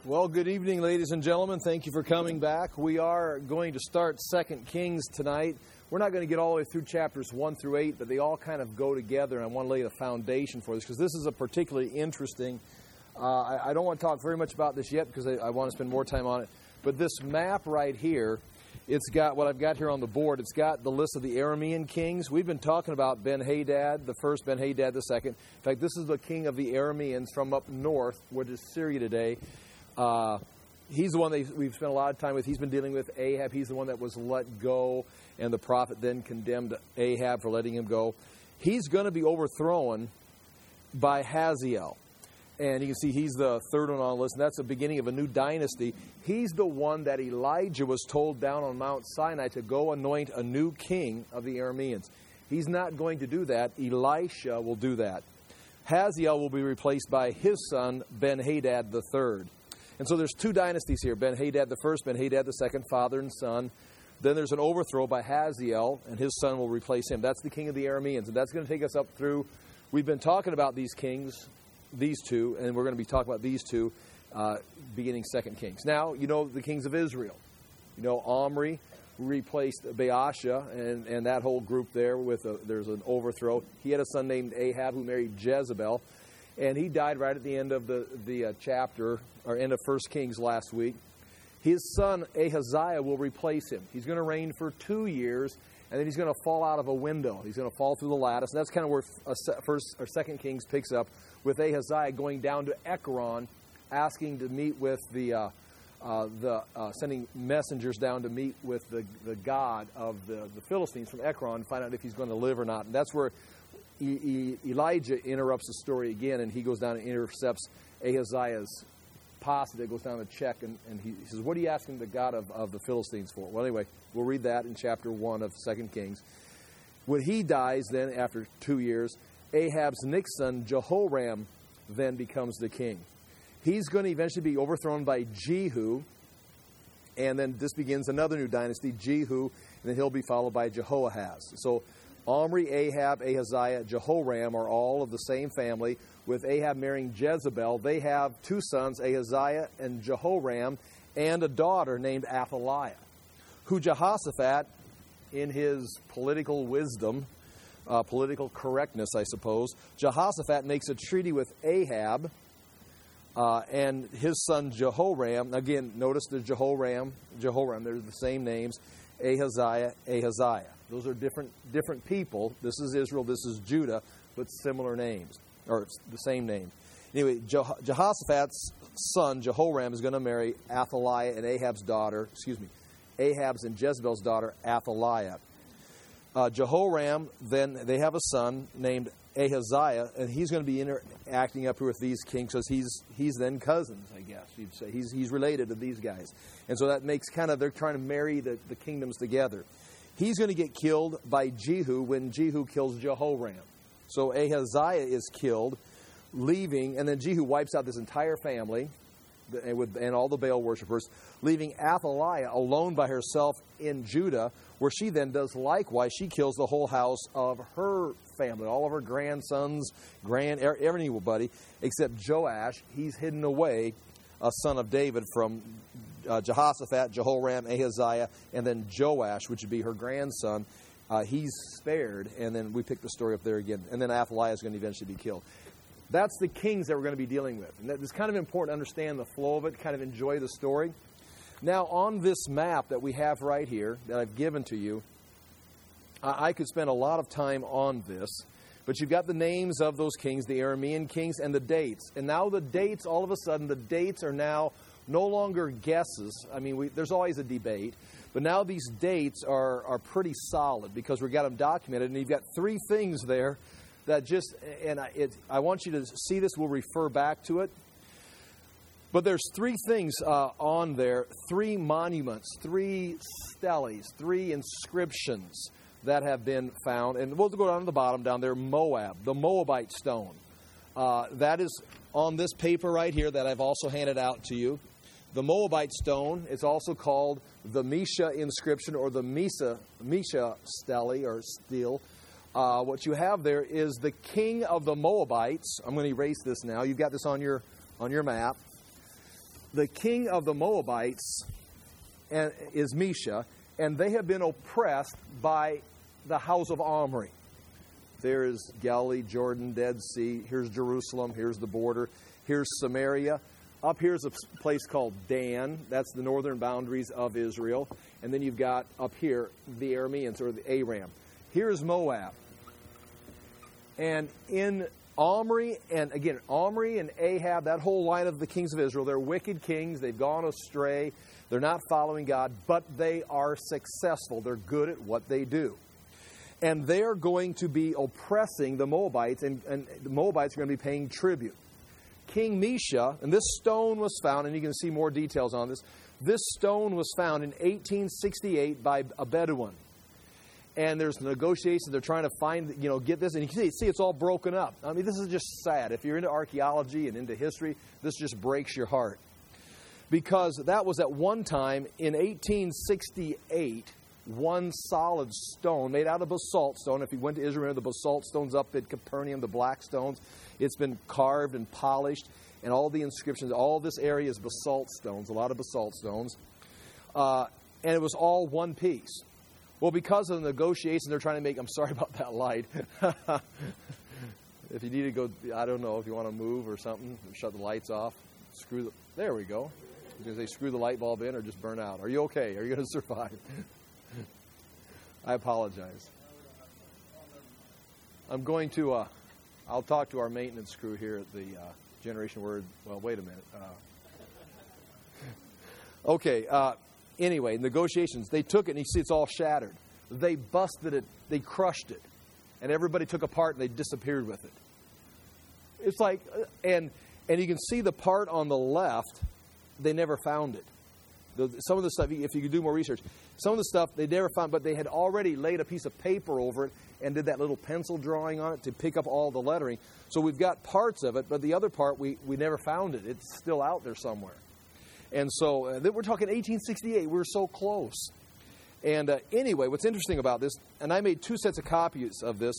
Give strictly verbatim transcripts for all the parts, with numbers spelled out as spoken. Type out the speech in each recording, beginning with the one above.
Well, good evening, ladies and gentlemen. Thank you for coming back. We are going to start Second Kings tonight. We're not going to get all the way through chapters one through eight, but they all kind of go together, and I want to lay the foundation for this because this is a particularly interesting. Uh, I, I don't want to talk very much about this yet because I, I want to spend more time on it. But this map right here, it's got what I've got here on the board. It's got the list of the Aramean kings. We've been talking about Ben-Hadad, the first, Ben-Hadad the second. In fact, this is the king of the Arameans from up north, which is Syria today. Uh, he's the one that we've spent a lot of time with. He's been dealing with Ahab. He's the one that was let go, and the prophet then condemned Ahab for letting him go. He's going to be overthrown by Hazael. And you can see he's the third one on the list, and that's the beginning of a new dynasty. He's the one that Elijah was told down on Mount Sinai to go anoint a new king of the Arameans. He's not going to do that. Elisha will do that. Hazael will be replaced by his son, Ben-Hadad the third. And so there's two dynasties here, Ben-Hadad the first, Ben-Hadad the second, father and son. Then there's an overthrow by Hazael, and his son will replace him. That's the king of the Arameans, and that's going to take us up through. We've been talking about these kings, these two, and we're going to be talking about these two uh, beginning Second Kings. Now, you know the kings of Israel. You know Omri replaced Baasha and, and that whole group there with a, there's an overthrow. He had a son named Ahab who married Jezebel. And he died right at the end of the, the uh, chapter, or end of First Kings last week. His son, Ahaziah, will replace him. He's going to reign for two years, and then he's going to fall out of a window. He's going to fall through the lattice. And that's kind of where uh, First or Second Kings picks up, with Ahaziah going down to Ekron, asking to meet with the, uh, uh, the uh, sending messengers down to meet with the, the god of the, the Philistines from Ekron to find out if he's going to live or not. And that's where Elijah interrupts the story again, and he goes down and intercepts Ahaziah's posse that goes down to check, and, and he, he says, what are you asking the God of, of the Philistines for? Well, anyway, we'll read that in chapter one of Second Kings. When he dies, then, after two years, Ahab's next son, Jehoram, then becomes the king. He's going to eventually be overthrown by Jehu, and then this begins another new dynasty, Jehu, and then he'll be followed by Jehoahaz. So Omri, Ahab, Ahaziah, Jehoram are all of the same family. With Ahab marrying Jezebel, they have two sons, Ahaziah and Jehoram, and a daughter named Athaliah, who Jehoshaphat, in his political wisdom, uh, political correctness, I suppose, Jehoshaphat makes a treaty with Ahab uh, and his son Jehoram. Again, notice the Jehoram, Jehoram, they're the same names, Ahaziah, Ahaziah. Those are different different people. This is Israel, this is Judah, but similar names, or the same names. Anyway, Je- Jehoshaphat's son, Jehoram, is going to marry Athaliah and Ahab's daughter, excuse me, Ahab's and Jezebel's daughter, Athaliah. Uh, Jehoram, then they have a son named Ahaziah, and he's going to be interacting up here with these kings because he's he's then cousins, I guess you'd say. He's he's related to these guys. And so that makes kind of, they're trying to marry the, the kingdoms together. He's going to get killed by Jehu when Jehu kills Jehoram. So Ahaziah is killed, leaving, and then Jehu wipes out this entire family and, with, and all the Baal worshippers, leaving Athaliah alone by herself in Judah, where she then does likewise. She kills the whole house of her family, all of her grandsons, grand, everybody, except Joash. He's hidden away, a son of David, from Uh, Jehoshaphat, Jehoram, Ahaziah, and then Joash, which would be her grandson. Uh, he's spared, and then we pick the story up there again. And then Athaliah is going to eventually be killed. That's the kings that we're going to be dealing with. And it's kind of important to understand the flow of it, kind of enjoy the story. Now, on this map that we have right here, that I've given to you, I, I could spend a lot of time on this. But you've got the names of those kings, the Aramean kings, and the dates. And now the dates, all of a sudden, the dates are now no longer guesses. I mean, we, there's always a debate. But now these dates are, are pretty solid because we've got them documented. And you've got three things there that just, and I, it, I want you to see this. We'll refer back to it. But there's three things uh, on there, three monuments, three steles, three inscriptions that have been found. And we'll go down to the bottom down there, Moab, the Moabite stone. Uh, that is on this paper right here that I've also handed out to you. The Moabite stone is also called the Mesha inscription or the Mesa, Mesha stele or stele. Uh, what you have there is the king of the Moabites. I'm going to erase this now. You've got this on your on your map. the king of the Moabites is Mesha, and they have been oppressed by the house of Omri. There is Galilee, Jordan, Dead Sea. Here's Jerusalem. Here's the border. Here's Samaria. Up here's a place called Dan. That's the northern boundaries of Israel. And then you've got up here the Arameans, or the Aram. Here's Moab. And in Omri, and again, Omri and Ahab, that whole line of the kings of Israel, they're wicked kings. They've gone astray. They're not following God, but they are successful. They're good at what they do. And they're going to be oppressing the Moabites, and, and the Moabites are going to be paying tribute. King Mesha, and this stone was found, and you can see more details on this. This stone was found in eighteen sixty-eight by a Bedouin. And there's negotiations. They're trying to find, you know, get this. And you can see, see it's all broken up. I mean, this is just sad. If you're into archaeology and into history, this just breaks your heart. Because that was at one time in eighteen sixty-eight, one solid stone made out of basalt stone. If you went to Israel, the basalt stones up at Capernaum, the black stones, it's been carved and polished, and all the inscriptions, all this area is basalt stones, a lot of basalt stones. Uh, and it was all one piece. Well, because of the negotiations they're trying to make, I'm sorry about that light. If you need to go, I don't know, if you want to move or something, shut the lights off, screw the, there we go. Because they screw the light bulb in or just burn out. Are you okay? Are you going to survive? I apologize. I'm going to, uh, I'll talk to our maintenance crew here at the uh, Generation Word. Well, wait a minute. Uh, okay, uh, anyway, negotiations. They took it, and you see it's all shattered. They busted it. They crushed it. And everybody took a part, and they disappeared with it. It's like, and and you can see the part on the left, they never found it. The, some of the stuff, if you could do more research, some of the stuff they never found, but they had already laid a piece of paper over it and did that little pencil drawing on it to pick up all the lettering. So we've got parts of it, but the other part, we, we never found it. It's still out there somewhere. And so uh, we're talking eighteen sixty-eight. We were so close. And uh, anyway, what's interesting about this, and I made two sets of copies of this.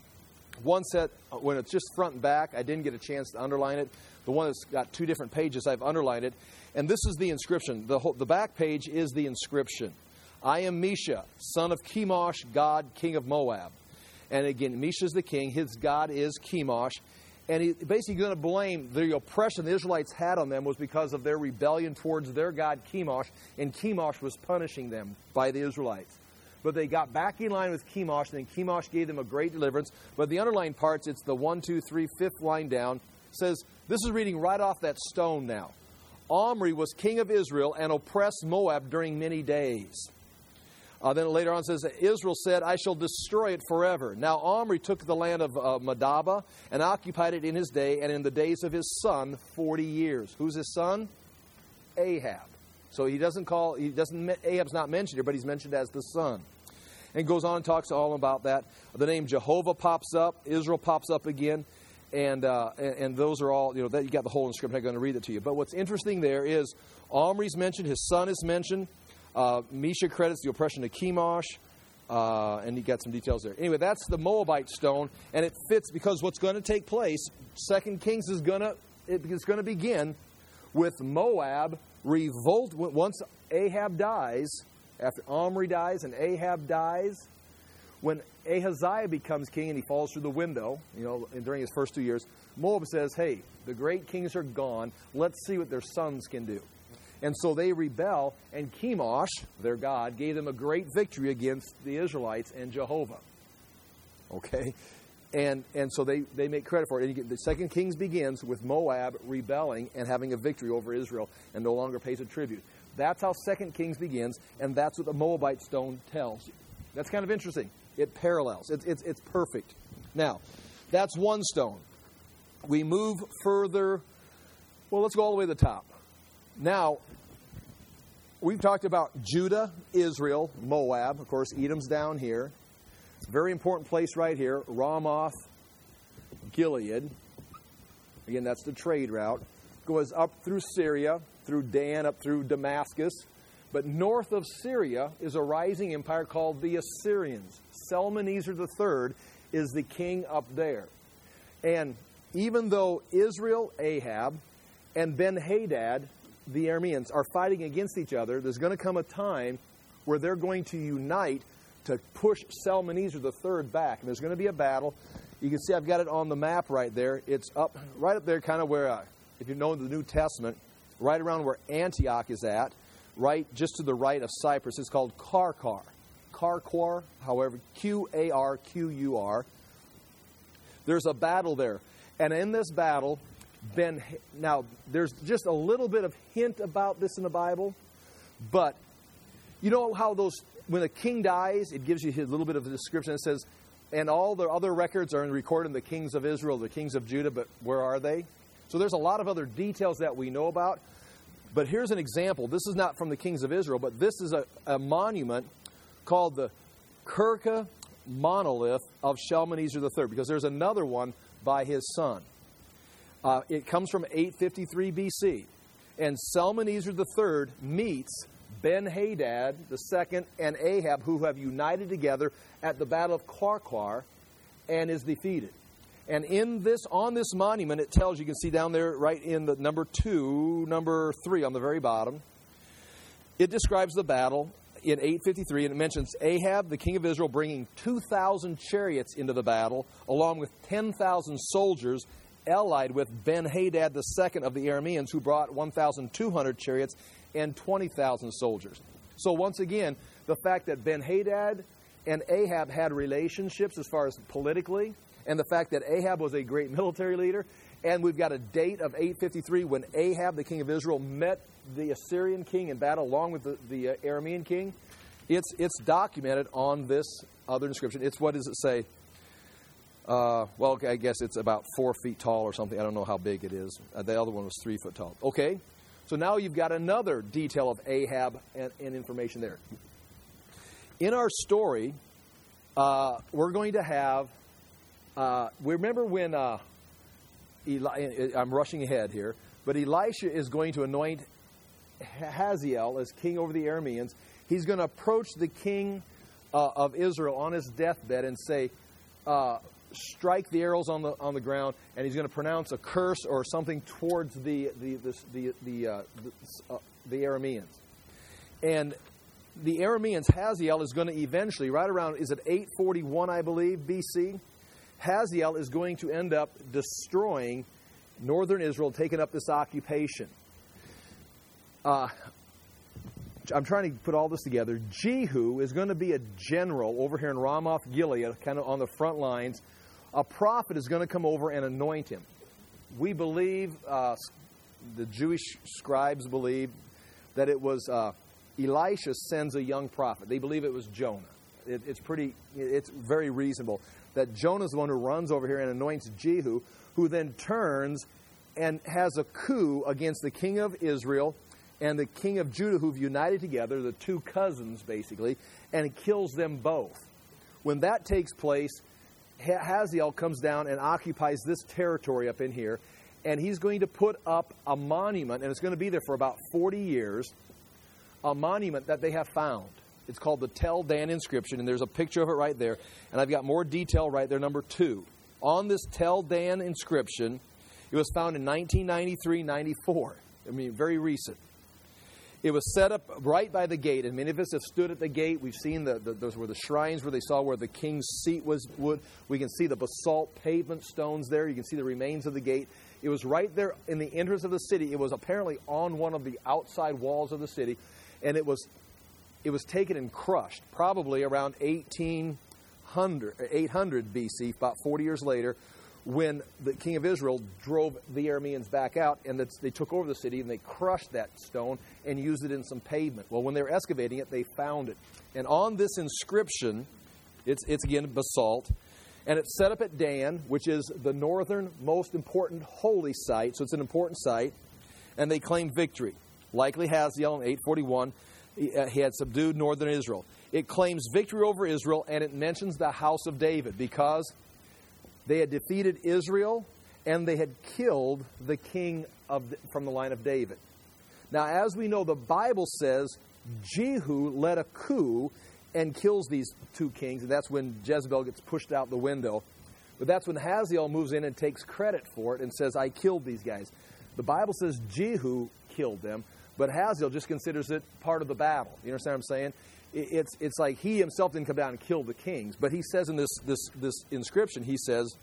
One set, when it's just front and back, I didn't get a chance to underline it. The one that's got two different pages, I've underlined it. And this is the inscription. The, whole, the back page is the inscription. I am Mesha, son of Chemosh, God, king of Moab. And again, Mesha is the king. His God is Chemosh. And he's basically going to blame the oppression the Israelites had on them was because of their rebellion towards their God, Chemosh. And Chemosh was punishing them by the Israelites. But they got back in line with Chemosh, and then Chemosh gave them a great deliverance. But the underlined parts, it's the one, two, three, fifth line down. It says, this is reading right off that stone now. Omri was king of Israel and oppressed Moab during many days. Uh, then later on it says, Israel said, I shall destroy it forever. Now Omri took the land of uh, Madaba and occupied it in his day and in the days of his son forty years. Who's his son? Ahab. So he doesn't call, he doesn't, Ahab's not mentioned here, but he's mentioned as the son. And goes on and talks all about that. The name Jehovah pops up, Israel pops up again, and uh, and, and those are all, you know, that you got the whole inscription. I'm not going to read it to you. But what's interesting there is Omri's mentioned, his son is mentioned. Uh, Mesha credits the oppression of Chemosh, uh, and you got some details there. Anyway, that's the Moabite stone, and it fits because what's going to take place, Second Kings is going to, it's going to begin with Moab revolt. Once Ahab dies, after Omri dies and Ahab dies, when Ahaziah becomes king and he falls through the window, you know, during his first two years, Moab says, hey, the great kings are gone. Let's see what their sons can do. And so they rebel, and Chemosh, their God, gave them a great victory against the Israelites and Jehovah. Okay? And and so they, they make credit for it. And you get, the Second Kings begins with Moab rebelling and having a victory over Israel and no longer pays a tribute. That's how Second Kings begins, and that's what the Moabite stone tells you. That's kind of interesting. It parallels. It's, it's, it's perfect. Now, that's one stone. We move further. Well, let's go all the way to the top. Now, we've talked about Judah, Israel, Moab. Of course, Edom's down here. It's a very important place right here. Ramoth, Gilead. Again, that's the trade route. Goes up through Syria, through Dan, up through Damascus. But north of Syria is a rising empire called the Assyrians. Shalmaneser the third is the king up there. And even though Israel, Ahab, and Ben-Hadad, the Arameans are fighting against each other, there's going to come a time where they're going to unite to push Shalmaneser the third back. And there's going to be a battle. You can see I've got it on the map right there. It's up right up there kind of where, uh, if you know the New Testament, right around where Antioch is at, right just to the right of Cyprus. It's called Karkar. Karkar, however, Q A R Q U R. There's a battle there. And in this battle, Ben, now there's just a little bit of hint about this in the Bible, but you know how those, when a king dies, it gives you a little bit of a description. It says, and all the other records are recorded in the kings of Israel, the kings of Judah, but where are they? So there's a lot of other details that we know about. But here's an example. This is not from the kings of Israel, but this is a, a monument called the Kirka Monolith of Shalmaneser the third, because there's another one by his son. Uh, it comes from eight fifty-three B C. And Shalmaneser the third meets Ben-Hadad the second and Ahab, who have united together at the Battle of Karkar, and is defeated. And in this, on this monument, it tells, you can see down there right in the number two, number three on the very bottom, it describes the battle in eight fifty-three, and it mentions Ahab, the king of Israel, bringing two thousand chariots into the battle, along with ten thousand soldiers, allied with Ben-Hadad the second of the Arameans, who brought one thousand two hundred chariots and twenty thousand soldiers. So once again, the fact that Ben-Hadad and Ahab had relationships as far as politically, and the fact that Ahab was a great military leader, and we've got a date of eight fifty-three when Ahab, the king of Israel, met the Assyrian king in battle along with the, the uh, Aramean king. It's it's documented on this other inscription. It's, what does it say? Uh, well, I guess it's about four feet tall or something. I don't know how big it is. Uh, the other one was three foot tall. Okay, so now you've got another detail of Ahab and, and information there. In our story, uh, we're going to have, uh, we remember when, uh, Eli, I'm rushing ahead here, but Elisha is going to anoint Hazael as king over the Arameans. He's going to approach the king uh, of Israel on his deathbed and say, uh, strike the arrows on the on the ground, and he's going to pronounce a curse or something towards the the the the the, uh, the, uh, the Arameans. And the Arameans, Hazael is going to eventually, right around, is it eight forty-one, I believe, B C? Hazael is going to end up destroying northern Israel, taking up this occupation. Uh, I'm trying to put all this together. Jehu is going to be a general over here in Ramoth Gilead, kind of on the front lines. A prophet is going to come over and anoint him. We believe, uh, the Jewish scribes believe, that it was uh, Elisha sends a young prophet. They believe it was Jonah. It, it's pretty, it's very reasonable that Jonah is the one who runs over here and anoints Jehu, who then turns and has a coup against the king of Israel and the king of Judah, who've united together, the two cousins basically, and kills them both. When that takes place, Hazael comes down and occupies this territory up in here, and he's going to put up a monument, and it's going to be there for about forty years, a monument that they have found. It's called the Tel Dan inscription, and there's a picture of it right there, and I've got more detail right there, number two. On this Tel Dan inscription, it was found in nineteen ninety-three ninety-four. I mean, very recent. It was set up right by the gate, and many of us have stood at the gate. We've seen the, the those were the shrines where they saw where the king's seat was wood. We can see the basalt pavement stones there. You can see the remains of the gate. It was right there in the entrance of the city. It was apparently on one of the outside walls of the city, and it was it was taken and crushed, probably around eighteen hundred, eight hundred B C, about forty years later, when the king of Israel drove the Arameans back out, and they took over the city, and they crushed that stone and used it in some pavement. Well, when they were excavating it, they found it. And on this inscription, it's, it's again basalt, and it's set up at Dan, which is the northern most important holy site, so it's an important site, and they claimed victory. Likely Hazael in eight forty-one, he, uh, he had subdued northern Israel. It claims victory over Israel, and it mentions the house of David, because they had defeated Israel, and they had killed the king of the, from the line of David. Now, as we know, the Bible says Jehu led a coup and kills these two kings, and that's when Jezebel gets pushed out the window. But that's when Hazael moves in and takes credit for it and says, I killed these guys. The Bible says Jehu killed them, But Hazael just considers it part of the battle. You understand what I'm saying? It's it's like he himself didn't come down and kill the kings. But he says in this this, this inscription, he says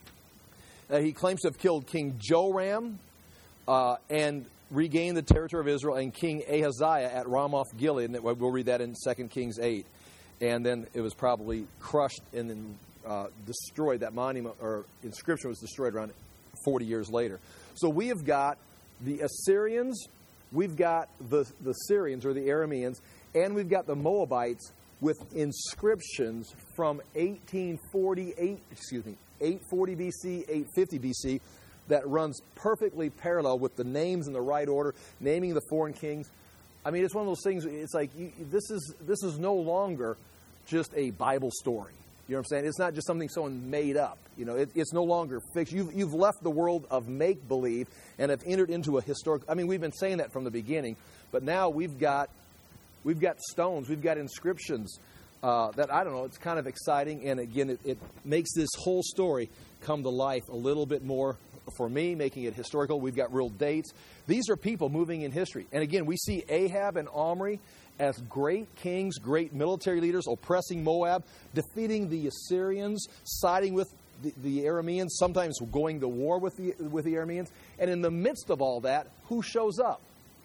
that he claims to have killed King Joram uh, and regained the territory of Israel, and King Ahaziah at Ramoth Gilead. And we'll read that in Second Kings eight. And then it was probably crushed and then uh, destroyed. That monument or inscription was destroyed around forty years later. So we have got the Assyrians, we've got the, the Syrians or the Arameans, and we've got the Moabites with inscriptions from eighteen forty-eight, excuse me, eight forty B C, eight fifty B C, that runs perfectly parallel with the names in the right order, naming the foreign kings. I mean, it's one of those things. It's like you, this is this is no longer just a Bible story. You know what I'm saying? It's not just something someone made up. You know, it, it's no longer fiction. You've you've left the world of make believe and have entered into a historical. I mean, we've been saying that from the beginning, but now we've got we've got stones, we've got inscriptions uh, that I don't know. It's kind of exciting, and again, it, it makes this whole story come to life a little bit more. For me, making it historical. We've got real dates. These are people moving in history. And again, we see Ahab and Omri as great kings, great military leaders, oppressing Moab, defeating the Assyrians, siding with the, the Arameans, sometimes going to war with the, with the Arameans. And in the midst of all that, who shows up?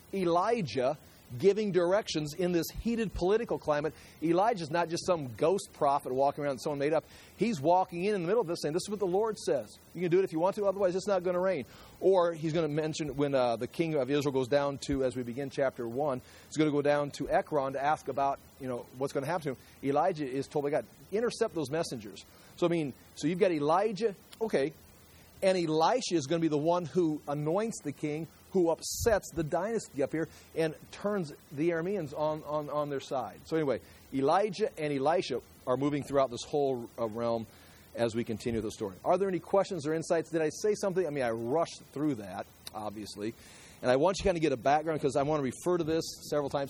Elijah, giving directions in this heated political climate. Elijah's not just some ghost prophet walking around that someone made up. He's walking in in the middle of this saying, this is what the Lord says. You can do it if you want to, otherwise it's not going to rain. Or he's going to mention when uh, the king of Israel goes down to, as we begin chapter one, he's going to go down to Ekron to ask about, you know, what's going to happen to him. Elijah is told by God, intercept those messengers. So, I mean, so you've got Elijah, okay, and Elisha is going to be the one who anoints the king, who upsets the dynasty up here and turns the Arameans on, on, on their side. So anyway, Elijah and Elisha are moving throughout this whole uh, realm as we continue the story. Are there any questions or insights? Did I say something? I mean, I rushed through that, obviously. And I want you to kind of get a background because I want to refer to this several times.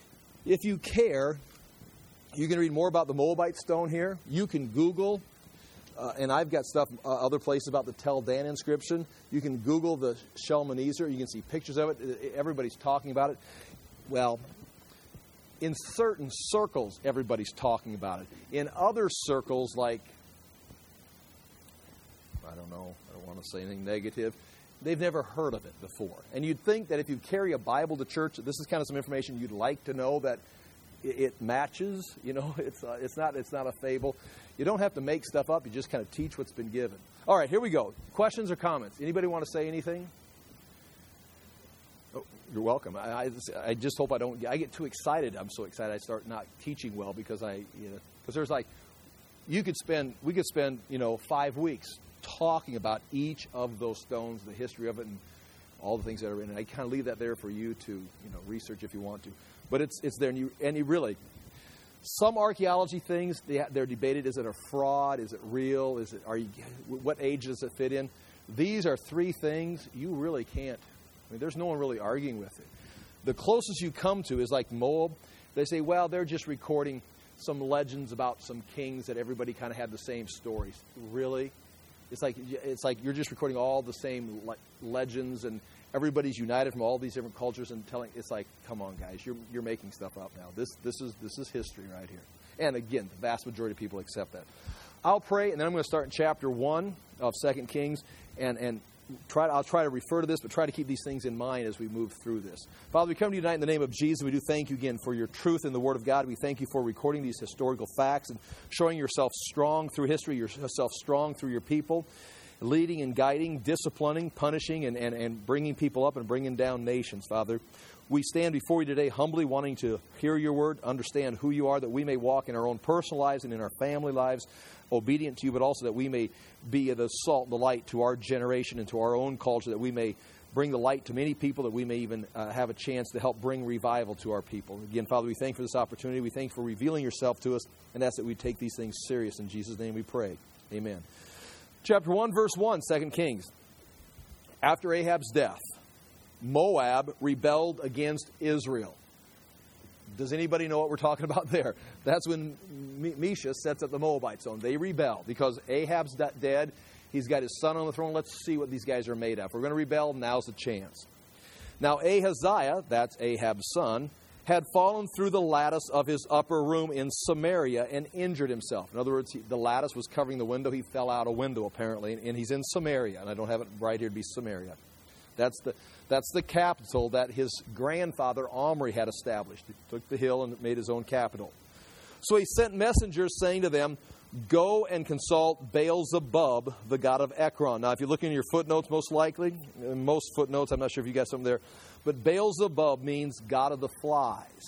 If you care, you can read more about the Moabite stone here. You can Google. Uh, and I've got stuff uh, other places about the Tel Dan inscription. You can Google the Shalmaneser. You can see pictures of it. Everybody's talking about it. Well, in certain circles, everybody's talking about it. In other circles, like, I don't know, I don't want to say anything negative, they've never heard of it before. And you'd think that if you carry a Bible to church, this is kind of some information you'd like to know, that it, it matches. You know, it's uh, it's not it's not a fable. You don't have to make stuff up. You just kind of teach what's been given. All right, here we go. Questions or comments? Anybody want to say anything? Oh, you're welcome. I, I, I just hope I don't. I get too excited. I'm so excited I start not teaching well because I, you know, because there's like, you could spend, we could spend, you know, five weeks talking about each of those stones, the history of it, and all the things that are in it. I kind of leave that there for you to, you know, research if you want to. But it's it's there, and you and you really. Some archaeology things, they, they're debated. Is it a fraud? Is it real? Is it? Are you? What age does it fit in? These are three things you really can't. I mean, there's no one really arguing with it. The closest you come to is like Moab. They say, well, they're just recording some legends about some kings that everybody kind of had the same stories. Really? It's like it's like you're just recording all the same le- legends, and everybody's united from all these different cultures and telling. It's like, come on, guys, you're you're making stuff up now. This this is this is history right here. And again, the vast majority of people accept that. I'll pray, and then I'm going to start in chapter one of Second Kings, and and try. I'll try to refer to this, but try to keep these things in mind as we move through this. Father, we come to you tonight in the name of Jesus. We do thank you again for your truth in the Word of God. We thank you for recording these historical facts and showing yourself strong through history, yourself strong through your people, leading and guiding, disciplining, punishing, and, and, and bringing people up and bringing down nations, Father. We stand before you today humbly, wanting to hear your word, understand who you are, that we may walk in our own personal lives and in our family lives, obedient to you, but also that we may be the salt and the light to our generation and to our own culture, that we may bring the light to many people, that we may even uh, have a chance to help bring revival to our people. Again, Father, we thank you for this opportunity. We thank you for revealing yourself to us, and ask that we take these things serious. In Jesus' name we pray. Amen. Chapter one, verse one, Second Kings. After Ahab's death, Moab rebelled against Israel. Does anybody know what we're talking about there? That's when Mesha sets up the Moabite zone. They rebel because Ahab's dead. He's got his son on the throne. Let's see what these guys are made of. We're going to rebel. Now's the chance. Now Ahaziah, that's Ahab's son, had fallen through the lattice of his upper room in Samaria and injured himself. In other words, he, the lattice was covering the window. He fell out a window, apparently, and he's in Samaria. And I don't have it right here to be Samaria. That's the that's the capital that his grandfather Omri had established. He took the hill and made his own capital. So he sent messengers saying to them, "Go and consult Baal-zebub, the god of Ekron." Now, if you look in your footnotes, most likely, in most footnotes, I'm not sure if you got something there, but Baal-zebub means god of the flies.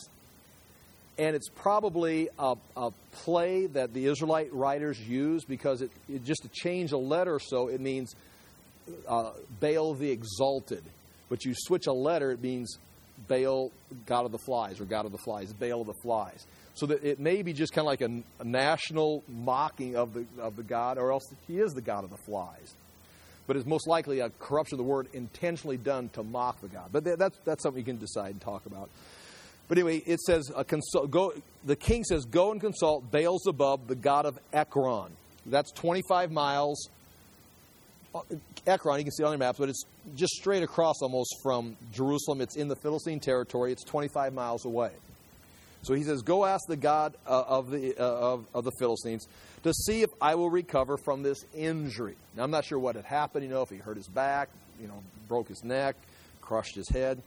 And it's probably a, a play that the Israelite writers use because it, it just to change a letter or so, it means uh, Baal the exalted. But you switch a letter, it means Baal, god of the flies, or god of the flies, Baal of the flies. So that it may be just kind of like a, a national mocking of the of the god, or else he is the god of the flies. But it's most likely a corruption of the word intentionally done to mock the god. But that's that's something you can decide and talk about. But anyway, it says a consult, go. The king says, "Go and consult Baal-zebub, the god of Ekron." That's twenty-five miles. Ekron, you can see it on your maps, but it's just straight across almost from Jerusalem. It's in the Philistine territory. It's twenty-five miles away. So he says, "Go ask the God uh, of the uh, of, of the Philistines to see if I will recover from this injury." Now, I'm not sure what had happened. You know, if he hurt his back, you know, broke his neck, crushed his head.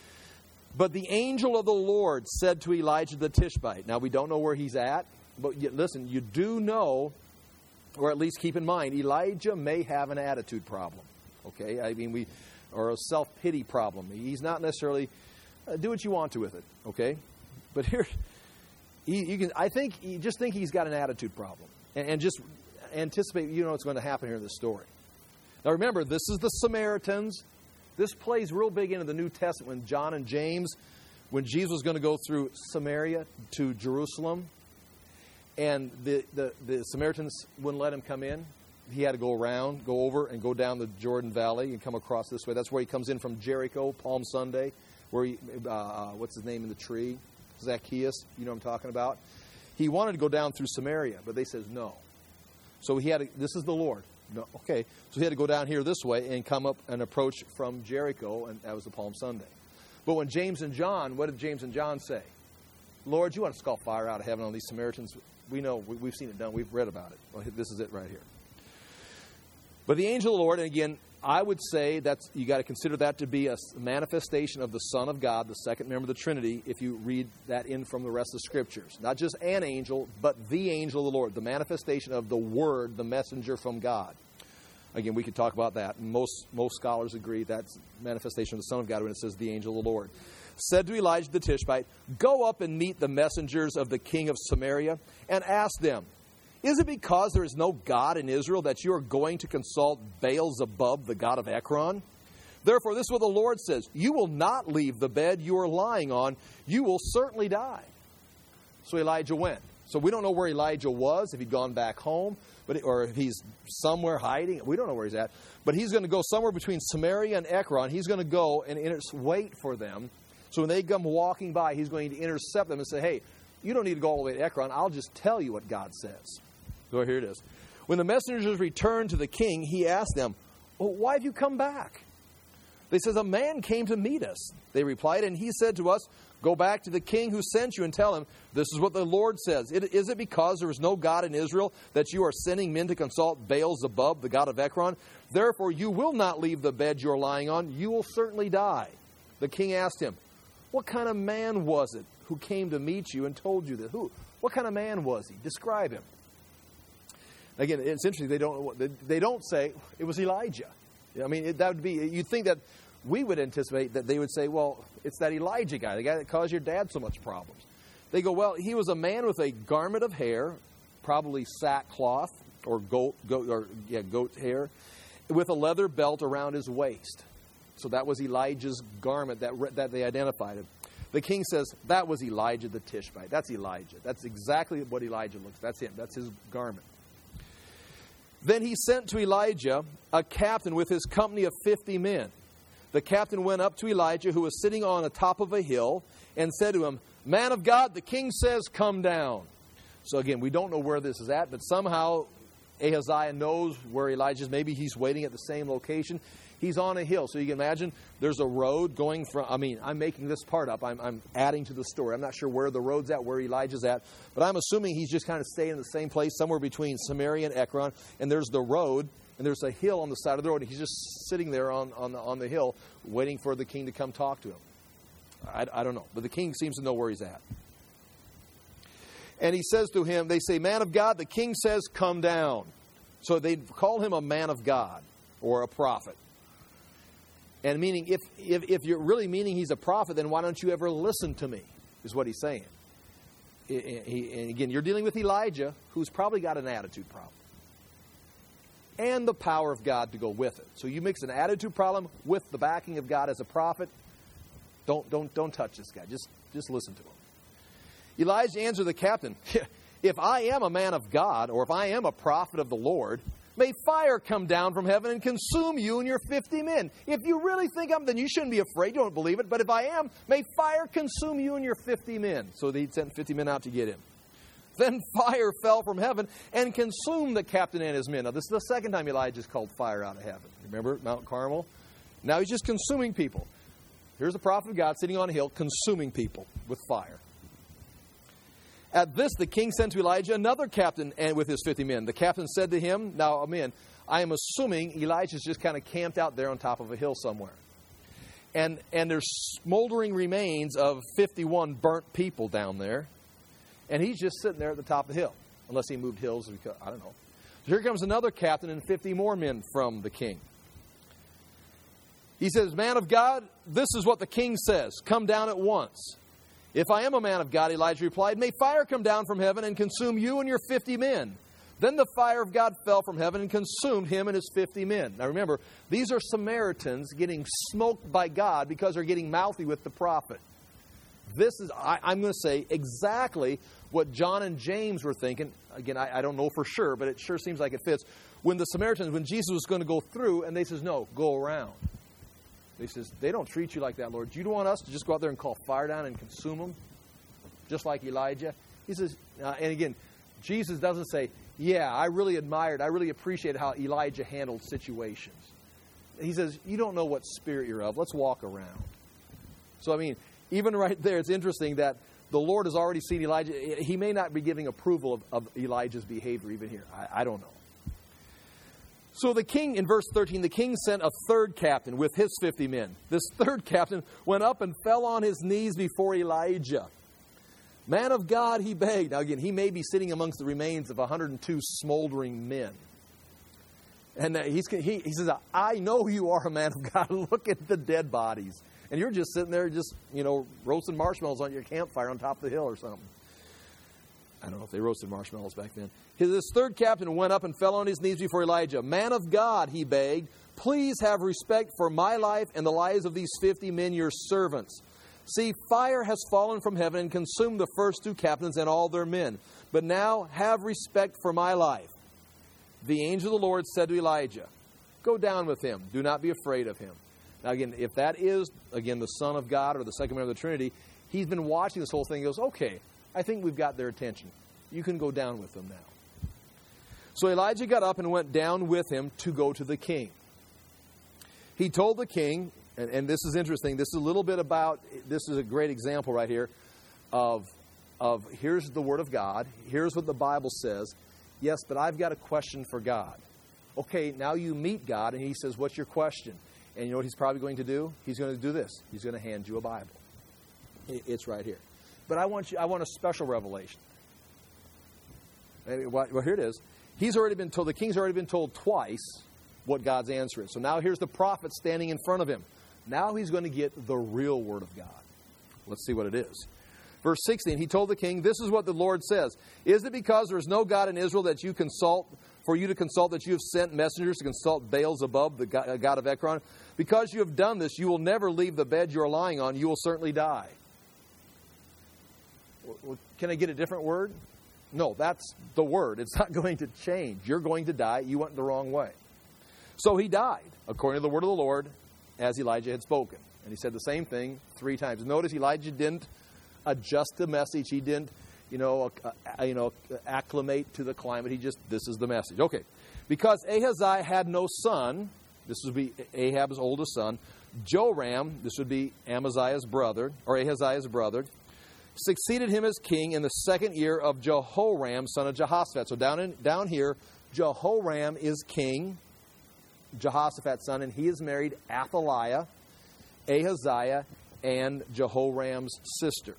But the angel of the Lord said to Elijah the Tishbite. Now, we don't know where he's at, but you, listen, you do know, or at least keep in mind, Elijah may have an attitude problem. Okay, I mean, we or a self-pity problem. He's not necessarily uh, do what you want to with it. Okay. But here, he, you can. I think you just think he's got an attitude problem, and, and just anticipate. You know what's going to happen here in this story. Now, remember, this is the Samaritans. This plays real big into the New Testament when John and James, when Jesus was going to go through Samaria to Jerusalem, and the, the the Samaritans wouldn't let him come in. He had to go around, go over, and go down the Jordan Valley and come across this way. That's where he comes in from Jericho, Palm Sunday, where he, uh, what's his name in the tree? Zacchaeus, you know what I'm talking about. He wanted to go down through Samaria, but they says no. So he had to, this is the Lord. No, okay. So he had to go down here this way and come up and approach from Jericho, and that was the Palm Sunday. But when James and John, what did James and John say? "Lord, you want to scald fire out of heaven on these Samaritans? We know, we, we've seen it done. We've read about it. Well, this is it right here." But the angel of the Lord, and again, I would say that's you got to consider that to be a manifestation of the Son of God, the second member of the Trinity, if you read that in from the rest of the Scriptures. Not just an angel, but the angel of the Lord, the manifestation of the Word, the messenger from God. Again, we could talk about that. Most, most scholars agree that's manifestation of the Son of God when it says the angel of the Lord. Said to Elijah the Tishbite, "Go up and meet the messengers of the king of Samaria and ask them, is it because there is no God in Israel that you are going to consult Baal-zebub, the god of Ekron? Therefore, this is what the Lord says. You will not leave the bed you are lying on. You will certainly die." So Elijah went. So we don't know where Elijah was, if he'd gone back home, but or if he's somewhere hiding. We don't know where he's at. But he's going to go somewhere between Samaria and Ekron. He's going to go and inter- wait for them. So when they come walking by, he's going to intercept them and say, "Hey, you don't need to go all the way to Ekron. I'll just tell you what God says." So here it is. When the messengers returned to the king, he asked them, "Well, why have you come back?" They said, "A man came to meet us." They replied, and he said to us, "Go back to the king who sent you and tell him, this is what the Lord says. Is it because there is no God in Israel that you are sending men to consult Baal-zebub, the god of Ekron? Therefore, you will not leave the bed you are lying on. You will certainly die." The king asked him, "What kind of man was it who came to meet you and told you that?" Who? What kind of man was he? Describe him. Again, it's interesting. They don't. They don't say it was Elijah. I mean, it, that would be. You'd think that we would anticipate that they would say, "Well, it's that Elijah guy, the guy that caused your dad so much problems." They go, "Well, he was a man with a garment of hair, probably sackcloth or goat, goat or yeah, goat hair, with a leather belt around his waist." So that was Elijah's garment that that they identified him. The king says, "That was Elijah the Tishbite. That's Elijah. That's exactly what Elijah looks. That's him. That's his garment." Then he sent to Elijah a captain with his company of fifty men. The captain went up to Elijah, who was sitting on the top of a hill, and said to him, "Man of God, the king says, come down." So again, we don't know where this is at, but somehow Ahaziah knows where Elijah is. Maybe he's waiting at the same location. He's on a hill. So you can imagine there's a road going from, I mean, I'm making this part up. I'm, I'm adding to the story. I'm not sure where the road's at, where Elijah's at. But I'm assuming he's just kind of staying in the same place, somewhere between Samaria and Ekron. And there's the road, and there's a hill on the side of the road. And he's just sitting there on, on, the, on the hill, waiting for the king to come talk to him. I, I don't know. But the king seems to know where he's at. And he says to him, they say, man of God, the king says, come down. So they call him a man of God or a prophet. And meaning, if, if, if you're really meaning he's a prophet, then why don't you ever listen to me, is what he's saying. He, and again, you're dealing with Elijah, who's probably got an attitude problem. And the power of God to go with it. So you mix an attitude problem with the backing of God as a prophet. Don't, don't, don't touch this guy. Just, just listen to him. Elijah answered the captain, if I am a man of God, or if I am a prophet of the Lord, may fire come down from heaven and consume you and your fifty men. If you really think I'm, then you shouldn't be afraid. You don't believe it. But if I am, may fire consume you and your fifty men. So he sent fifty men out to get him. Then fire fell from heaven and consumed the captain and his men. Now, this is the second time Elijah's called fire out of heaven. Remember Mount Carmel? Now he's just consuming people. Here's the prophet of God sitting on a hill consuming people with fire. At this, the king sent to Elijah another captain and with his fifty men. The captain said to him, now, men, I am assuming Elijah's just kind of camped out there on top of a hill somewhere. And, and there's smoldering remains of fifty-one burnt people down there. And he's just sitting there at the top of the hill. Unless he moved hills, because, I don't know. So here comes another captain and fifty more men from the king. He says, man of God, this is what the king says. Come down at once. If I am a man of God, Elijah replied, may fire come down from heaven and consume you and your fifty men. Then the fire of God fell from heaven and consumed him and his fifty men. Now remember, these are Samaritans getting smoked by God because they're getting mouthy with the prophet. This is, I, I'm going to say, exactly what John and James were thinking. Again, I, I don't know for sure, but it sure seems like it fits. When the Samaritans, when Jesus was going to go through, and they says, no, go around. He says, they don't treat you like that, Lord. You don't want us to just go out there and call fire down and consume them, just like Elijah? He says, uh, and again, Jesus doesn't say, yeah, I really admired, I really appreciated how Elijah handled situations. He says, you don't know what spirit you're of. Let's walk around. So, I mean, even right there, it's interesting that the Lord has already seen Elijah. He may not be giving approval of, of Elijah's behavior even here. I, I don't know. So the king, in verse thirteen, the king sent a third captain with his fifty men. This third captain went up and fell on his knees before Elijah. Man of God, he begged. Now again, he may be sitting amongst the remains of one hundred two smoldering men. And he's, he, he says, I know you are a man of God. Look at the dead bodies. And you're just sitting there just, you know, roasting marshmallows on your campfire on top of the hill or something. I don't know if they roasted marshmallows back then. This third captain went up and fell on his knees before Elijah. Man of God, he begged, please have respect for my life and the lives of these fifty men, your servants. See, fire has fallen from heaven and consumed the first two captains and all their men. But now have respect for my life. The angel of the Lord said to Elijah, go down with him. Do not be afraid of him. Now again, if that is, again, the Son of God or the second member of the Trinity, he's been watching this whole thing and goes, okay, I think we've got their attention. You can go down with them now. So Elijah got up and went down with him to go to the king. He told the king, and, and this is interesting, this is a little bit about, this is a great example right here of, of here's the Word of God, here's what the Bible says. Yes, but I've got a question for God. Okay, now you meet God, and he says, what's your question? And you know what he's probably going to do? He's going to do this. He's going to hand you a Bible. It's right here. But I want you. I want a special revelation. Well, here it is. He's already been told. The king's already been told twice what God's answer is. So now here's the prophet standing in front of him. Now he's going to get the real Word of God. Let's see what it is. Verse sixteen. He told the king, "This is what the Lord says: Is it because there is no God in Israel that you consult for you to consult that you have sent messengers to consult Baal-zebub, the god of Ekron? Because you have done this, you will never leave the bed you are lying on. You will certainly die." Can I get a different word? No, that's the word. It's not going to change. You're going to die. You went the wrong way. So he died, according to the word of the Lord, as Elijah had spoken. And he said the same thing three times. Notice Elijah didn't adjust the message. He didn't, you know, uh, you know, acclimate to the climate. He just, this is the message. Okay. Because Ahaziah had no son, this would be Ahab's oldest son. Joram, this would be Amaziah's brother, or Ahaziah's brother, succeeded him as king in the second year of Jehoram, son of Jehoshaphat. So down in, down here, Jehoram is king, Jehoshaphat's son, and he has married Athaliah, Ahaziah, and Jehoram's sister.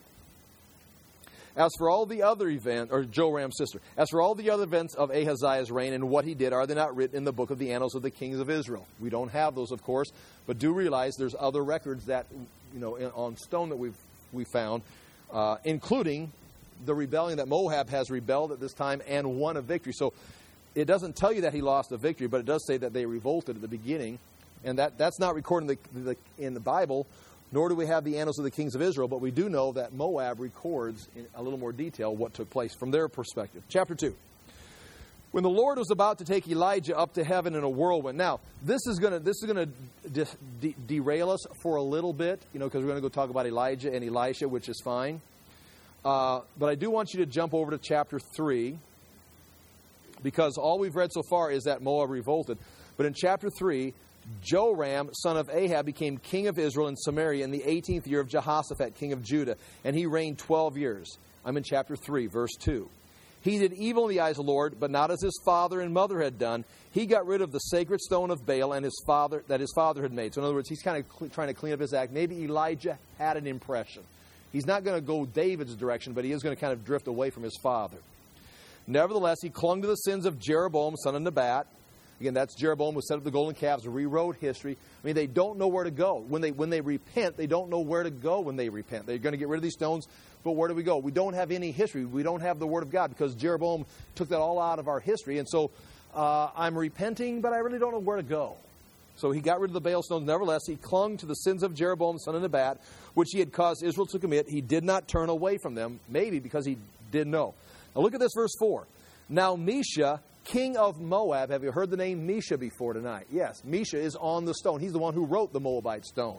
As for all the other events, or Joram's sister, as for all the other events of Ahaziah's reign and what he did, are they not written in the book of the annals of the kings of Israel? We don't have those, of course, but do realize there's other records that, you know, in, on stone that we've we found, uh, including the rebellion that Moab has rebelled at this time and won a victory. So it doesn't tell you that he lost a victory, but it does say that they revolted at the beginning, and that, that's not recorded in the, the, in the Bible. Nor do we have the annals of the kings of Israel, but we do know that Moab records in a little more detail what took place from their perspective. Chapter two. When the Lord was about to take Elijah up to heaven in a whirlwind. Now, this is going to this is going to de- de- derail us for a little bit, you know, because we're going to go talk about Elijah and Elisha, which is fine. Uh, but I do want you to jump over to chapter three, because all we've read so far is that Moab revolted. But in chapter three, Joram, son of Ahab, became king of Israel in Samaria in the eighteenth year of Jehoshaphat, king of Judah, and he reigned twelve years. I'm in chapter three, verse two. He did evil in the eyes of the Lord, but not as his father and mother had done. He got rid of the sacred stone of Baal and his father that his father had made. So in other words, he's kind of cl- trying to clean up his act. Maybe Elijah had an impression. He's not going to go David's direction, but he is going to kind of drift away from his father. Nevertheless, he clung to the sins of Jeroboam, son of Nebat. Again, that's Jeroboam who set up the golden calves, rewrote history. I mean, they don't know where to go. When they when they repent, they don't know where to go when they repent. They're going to get rid of these stones, but where do we go? We don't have any history. We don't have the Word of God because Jeroboam took that all out of our history. And so uh, I'm repenting, but I really don't know where to go. So he got rid of the Baal stones. Nevertheless, he clung to the sins of Jeroboam, son of Nebat, which he had caused Israel to commit. He did not turn away from them, maybe because he did know. Now look at this, verse four. Now Mesha, king of Moab, have you heard the name Mesha before tonight? Yes, Mesha is on the stone. He's the one who wrote the Moabite stone.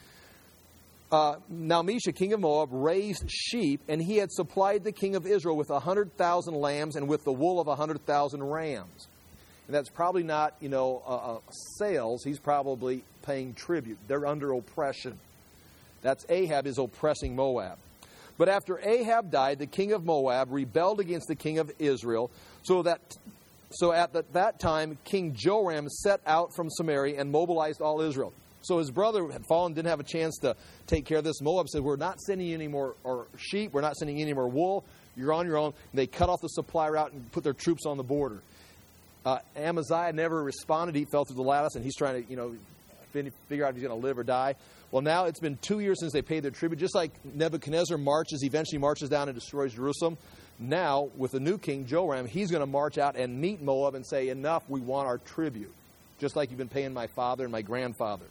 Uh, now Mesha, king of Moab, raised sheep, and he had supplied the king of Israel with a hundred thousand lambs and with the wool of a hundred thousand rams. And that's probably not, you know, uh, uh, sales. He's probably paying tribute. They're under oppression. That's Ahab is oppressing Moab. But after Ahab died, the king of Moab rebelled against the king of Israel, so that so at the, that time King Joram set out from Samaria and mobilized all Israel. So his brother had fallen, didn't have a chance to take care of this. Moab said, we're not sending you any more or sheep, we're not sending you any more wool, you're on your own. And they cut off the supply route and put their troops on the border. Uh, Amaziah never responded. He fell through the lattice, and he's trying to, you know, figure out if he's going to live or die. Well, now it's been two years since they paid their tribute. Just like Nebuchadnezzar marches, eventually marches down and destroys Jerusalem. Now, with the new king, Joram, he's going to march out and meet Moab and say, enough, we want our tribute. Just like you've been paying my father and my grandfather.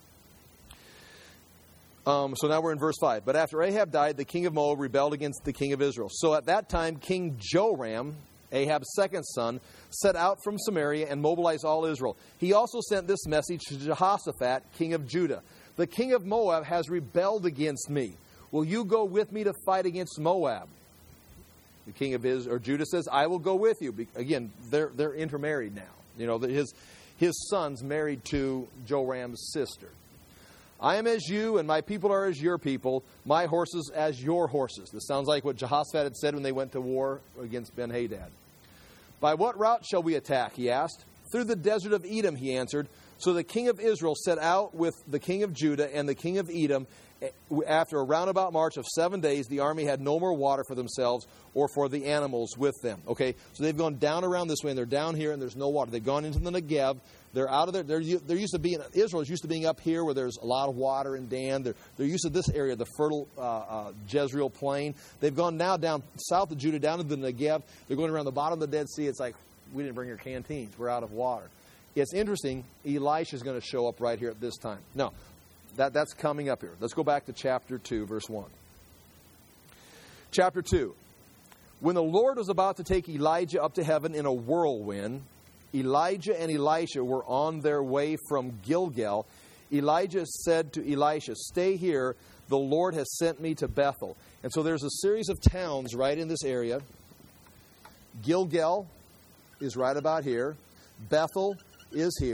Um, so now we're in verse five. But after Ahab died, the king of Moab rebelled against the king of Israel. So at that time, King Joram, Ahab's second son, set out from Samaria and mobilized all Israel. He also sent this message to Jehoshaphat, king of Judah. The king of Moab has rebelled against me. Will you go with me to fight against Moab? The king of Israel, or Judah says, I will go with you. Again, they're they're intermarried now. You know, his his son's married to Joram's sister. I am as you, and my people are as your people, my horses as your horses. This sounds like what Jehoshaphat had said when they went to war against Ben-Hadad. By what route shall we attack, he asked. Through the desert of Edom, he answered. So the king of Israel set out with the king of Judah and the king of Edom. After a roundabout march of seven days, the army had no more water for themselves or for the animals with them. Okay, so they've gone down around this way, and they're down here, and there's no water. They've gone into the Negev. They're out of there. They're, they're used to being, Israel is used to being up here where there's a lot of water and Dan. They're, they're used to this area, the fertile uh, uh, Jezreel plain. They've gone now down south of Judah, down to the Negev. They're going around the bottom of the Dead Sea. It's like, we didn't bring your canteens. We're out of water. It's interesting. Elisha is going to show up right here at this time. No, that, that's coming up here. Let's go back to chapter two, verse one. Chapter two. When the Lord was about to take Elijah up to heaven in a whirlwind, Elijah and Elisha were on their way from Gilgal. Elijah said to Elisha, stay here. The Lord has sent me to Bethel. And so there's a series of towns right in this area. Gilgal is right about here. Bethel is here.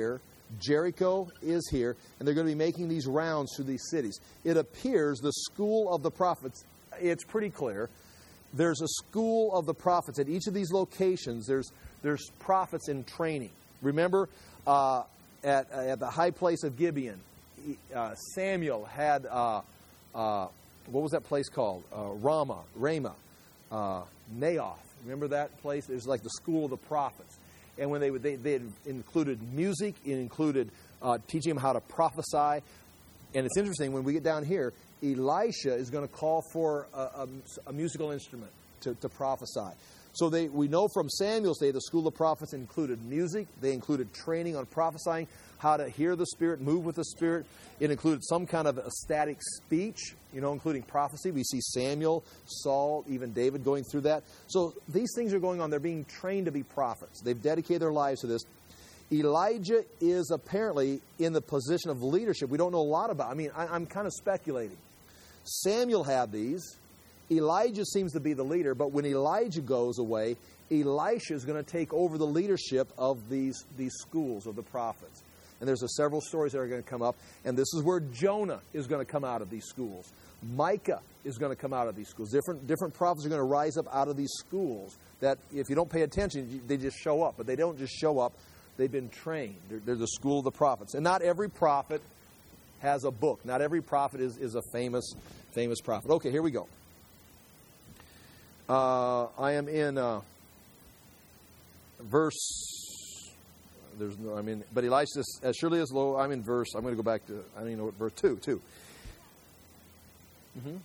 Jericho is here, and they're going to be making these rounds through these cities. It appears the school of the prophets, it's pretty clear. There's a school of the prophets. At each of these locations, there's there's prophets in training. Remember, uh, at, at the high place of Gibeon, uh, Samuel had, uh, uh, what was that place called? Uh, Ramah, Ramah, uh, Naoth. Remember that place? It was like the school of the prophets. And when they would, they, they included music, it included uh, teaching them how to prophesy. And it's interesting, when we get down here, Elisha is going to call for a, a, a musical instrument to, to prophesy. So they, we know from Samuel's day, the school of prophets included music. They included training on prophesying, how to hear the Spirit, move with the Spirit. It included some kind of ecstatic speech, you know, including prophecy. We see Samuel, Saul, even David going through that. So these things are going on. They're being trained to be prophets. They've dedicated their lives to this. Elijah is apparently in the position of leadership. We don't know a lot about. I mean, I, I'm kind of speculating. Samuel had these. Elijah seems to be the leader, but when Elijah goes away, Elisha is going to take over the leadership of these, these schools of the prophets. And there's a several stories that are going to come up, and this is where Jonah is going to come out of these schools. Micah is going to come out of these schools. Different, different prophets are going to rise up out of these schools that, if you don't pay attention, they just show up. But they don't just show up. They've been trained. They're, they're the school of the prophets. And not every prophet has a book. Not every prophet is, is a famous, famous prophet. Okay, here we go. Uh, I am in uh, verse. There's no. I mean, but Elisha says, as surely as low. I'm in verse. I'm going to go back to. I don't even know what verse two. Two. Mm-hmm.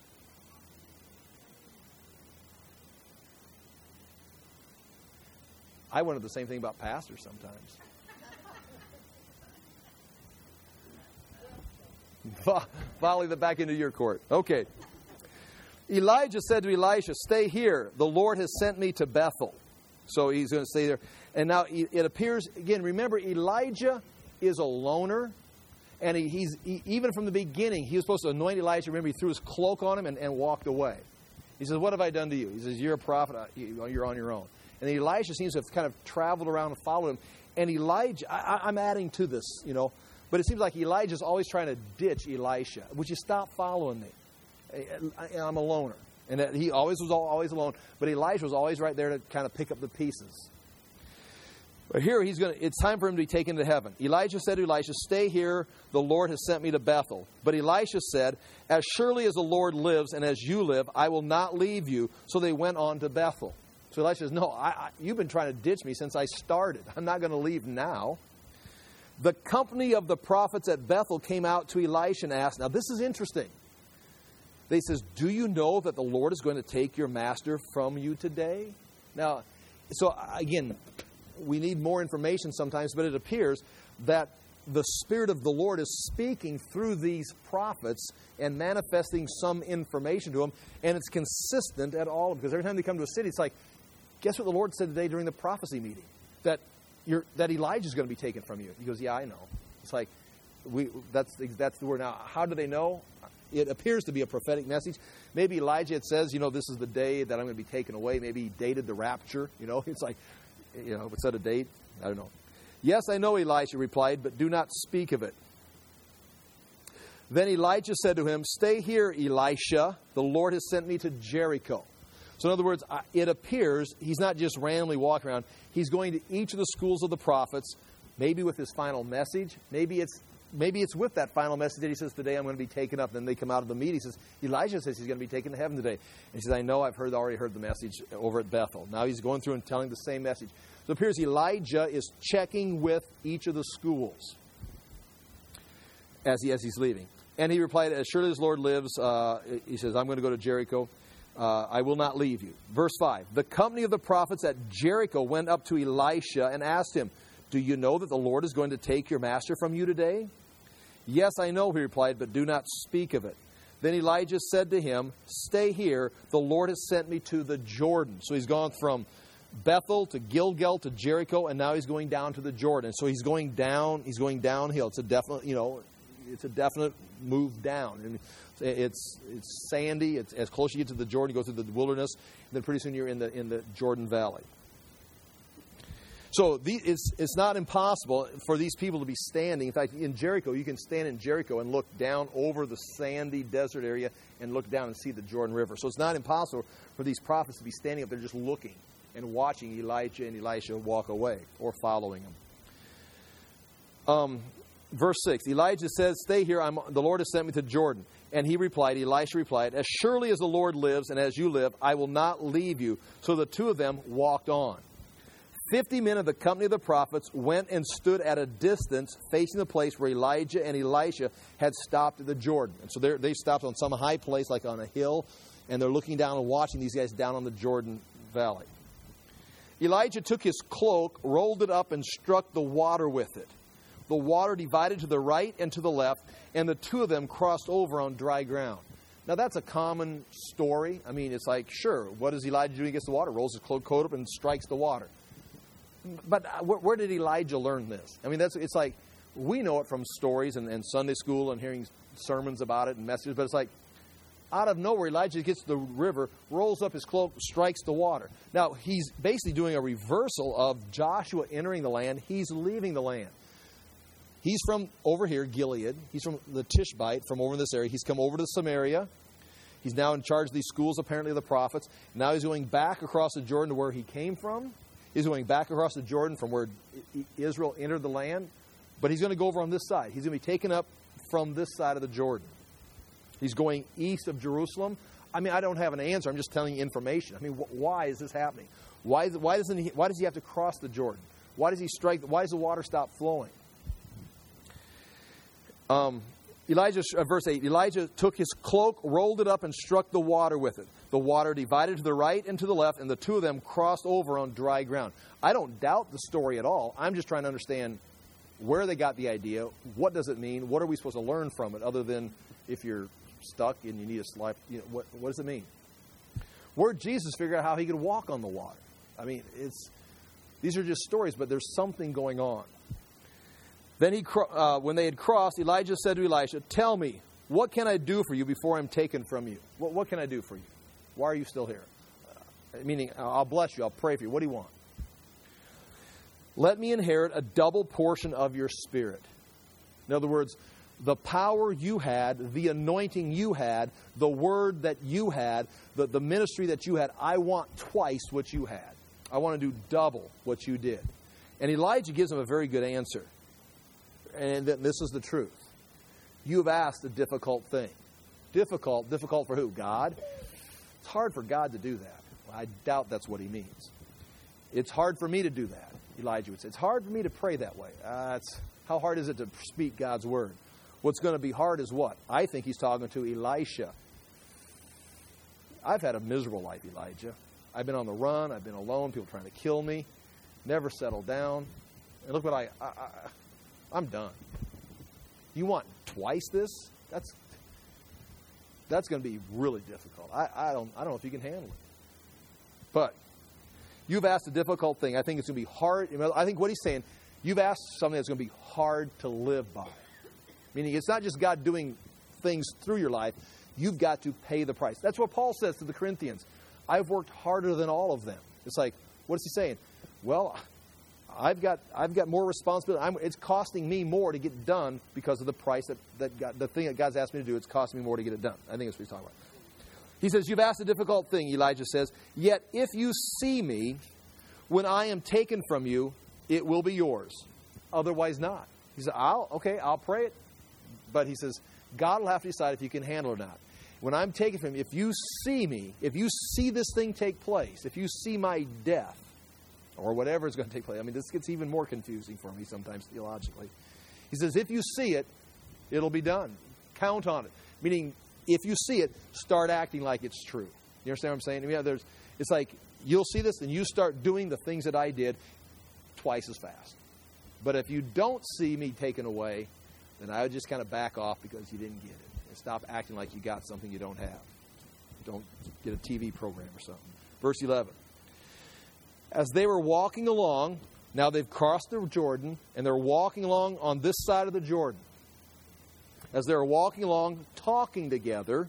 I wonder the same thing about pastors sometimes. Volley that back into your court. Okay. Elijah said to Elisha, stay here. The Lord has sent me to Bethel. So he's going to stay there. And now it appears, again, remember, Elijah is a loner. And he, he's he, even from the beginning, he was supposed to anoint Elijah. Remember, he threw his cloak on him and, and walked away. He says, what have I done to you? He says, you're a prophet. You're on your own. And Elisha seems to have kind of traveled around and followed him. And Elijah, I, I'm adding to this, you know. But it seems like Elijah's always trying to ditch Elisha. Would you stop following me? I'm a loner. And he always was always alone. But Elijah was always right there to kind of pick up the pieces. But here he's going to, it's time for him to be taken to heaven. Elijah said to Elisha, stay here. The Lord has sent me to Bethel. But Elisha said, as surely as the Lord lives and as you live, I will not leave you. So they went on to Bethel. So Elisha says, no, I, I, you've been trying to ditch me since I started. I'm not going to leave now. The company of the prophets at Bethel came out to Elisha and asked, now this is interesting. They says, do you know that the Lord is going to take your master from you today? Now, so again, we need more information sometimes, but it appears that the Spirit of the Lord is speaking through these prophets and manifesting some information to them, and it's consistent at all. Because every time they come to a city, it's like, guess what the Lord said today during the prophecy meeting? That you're, that Elijah is going to be taken from you. He goes, yeah, I know. It's like, we that's that's the word. Now, how do they know? It appears to be a prophetic message. Maybe Elijah, it says, you know, this is the day that I'm going to be taken away. Maybe he dated the rapture. You know, it's like, you know, set a date. I don't know. Yes, I know, Elisha replied, but do not speak of it. Then Elijah said to him, stay here, Elisha. The Lord has sent me to Jericho. So in other words, it appears he's not just randomly walking around. He's going to each of the schools of the prophets, maybe with his final message. Maybe it's maybe it's with that final message that he says, today I'm going to be taken up. Then they come out of the meeting. He says, Elijah says he's going to be taken to heaven today. And he says, I know, I've heard already heard the message over at Bethel. Now he's going through and telling the same message. So it appears Elijah is checking with each of the schools as, he, as he's leaving. And he replied, as surely as the Lord lives, uh, he says, I'm going to go to Jericho. Uh, I will not leave you. Verse five, the company of the prophets at Jericho went up to Elisha and asked him, do you know that the Lord is going to take your master from you today? Yes, I know, he replied, but do not speak of it. Then Elijah said to him, stay here. The Lord has sent me to the Jordan. So he's gone from Bethel to Gilgal to Jericho, and now he's going down to the Jordan. So he's going down. He's going downhill. It's a definite, you know, it's a definite move down. And it's it's sandy. It's as close as you get to the Jordan, you go through the wilderness, and then pretty soon you're in the in the Jordan Valley. So the, it's, it's not impossible for these people to be standing. In fact, in Jericho, you can stand in Jericho and look down over the sandy desert area and look down and see the Jordan River. So it's not impossible for these prophets to be standing up there just looking and watching Elijah and Elisha walk away or following them. Um, verse six, Elijah says, stay here, I'm, the Lord has sent me to Jordan. And he replied, Elisha replied, as surely as the Lord lives and as you live, I will not leave you. So the two of them walked on. Fifty men of the company of the prophets went and stood at a distance facing the place where Elijah and Elisha had stopped at the Jordan. And so they stopped on some high place like on a hill, and they're looking down and watching these guys down on the Jordan Valley. Elijah took his cloak, rolled it up, and struck the water with it. The water divided to the right and to the left, and the two of them crossed over on dry ground. Now, that's a common story. I mean, it's like, sure, what does Elijah do against the water? Rolls his cloak coat up and strikes the water. But where, where did Elijah learn this? I mean, that's it's like, we know it from stories and, and Sunday school and hearing sermons about it and messages, but it's like, out of nowhere, Elijah gets to the river, rolls up his cloak, strikes the water. Now, he's basically doing a reversal of Joshua entering the land. He's leaving the land. He's from over here, Gilead. He's from the Tishbite, from over in this area. He's come over to Samaria. He's now in charge of these schools, apparently, of the prophets. Now he's going back across the Jordan to where he came from. He's going back across the Jordan from where Israel entered the land. But he's going to go over on this side. He's going to be taken up from this side of the Jordan. He's going east of Jerusalem. I mean, I don't have an answer. I'm just telling you information. I mean, wh- why is this happening? Why, is, why, doesn't he, why does he have to cross the Jordan? Why does he strike? Why does the water stop flowing? Um, Elijah, uh, verse eight, Elijah took his cloak, rolled it up, and struck the water with it. The water divided to the right and to the left, and the two of them crossed over on dry ground. I don't doubt the story at all. I'm just trying to understand where they got the idea. What does it mean? What are we supposed to learn from it, other than if you're stuck and you need a slide? You know, what, what does it mean? Where did Jesus figure out how he could walk on the water? I mean, it's these are just stories, but there's something going on. Then he, uh, when they had crossed, Elijah said to Elisha, tell me, what can I do for you before I'm taken from you? What, what can I do for you? Why are you still here? Uh, meaning, I'll bless you. I'll pray for you. What do you want? Let me inherit a double portion of your spirit. In other words, the power you had, the anointing you had, the word that you had, the, the ministry that you had, I want twice what you had. I want to do double what you did. And Elijah gives him a very good answer. And this is the truth. You have asked a difficult thing. Difficult. Difficult for who? God? It's hard for God to do that. Well, I doubt that's what he means. It's hard for me to do that, Elijah would say. It's hard for me to pray that way. Uh, it's, how hard is it to speak God's word? What's going to be hard is what? I think he's talking to Elisha. I've had a miserable life, Elijah. I've been on the run. I've been alone. People trying to kill me. Never settled down. And look what I... I, I I'm done. You want twice this? That's that's going to be really difficult. I, I don't I don't know if you can handle it. But you've asked a difficult thing. I think it's going to be hard. I think what he's saying, you've asked something that's going to be hard to live by. Meaning it's not just God doing things through your life. You've got to pay the price. That's what Paul says to the Corinthians. I've worked harder than all of them. It's like, what is he saying? Well, I've got I've got more responsibility. I'm, it's costing me more to get done because of the price that, that God, the thing that God's asked me to do. It's costing me more to get it done. I think that's what he's talking about. He says, you've asked a difficult thing, Elijah says, yet if you see me when I am taken from you, it will be yours. Otherwise not. He said, I'll, okay, I'll pray it. But he says, God will have to decide if you can handle it or not. When I'm taken from you, if you see me, if you see this thing take place, if you see my death, or whatever is going to take place. I mean, this gets even more confusing for me sometimes theologically. He says, if you see it, it'll be done. Count on it. Meaning, if you see it, start acting like it's true. You understand what I'm saying? I mean, there's, it's like, you'll see this and you start doing the things that I did twice as fast. But if you don't see me taken away, then I would just kind of back off because you didn't get it. And stop acting like you got something you don't have. Don't get a T V program or something. Verse eleven. As they were walking along, now they've crossed the Jordan, and they're walking along on this side of the Jordan. As they were walking along, talking together,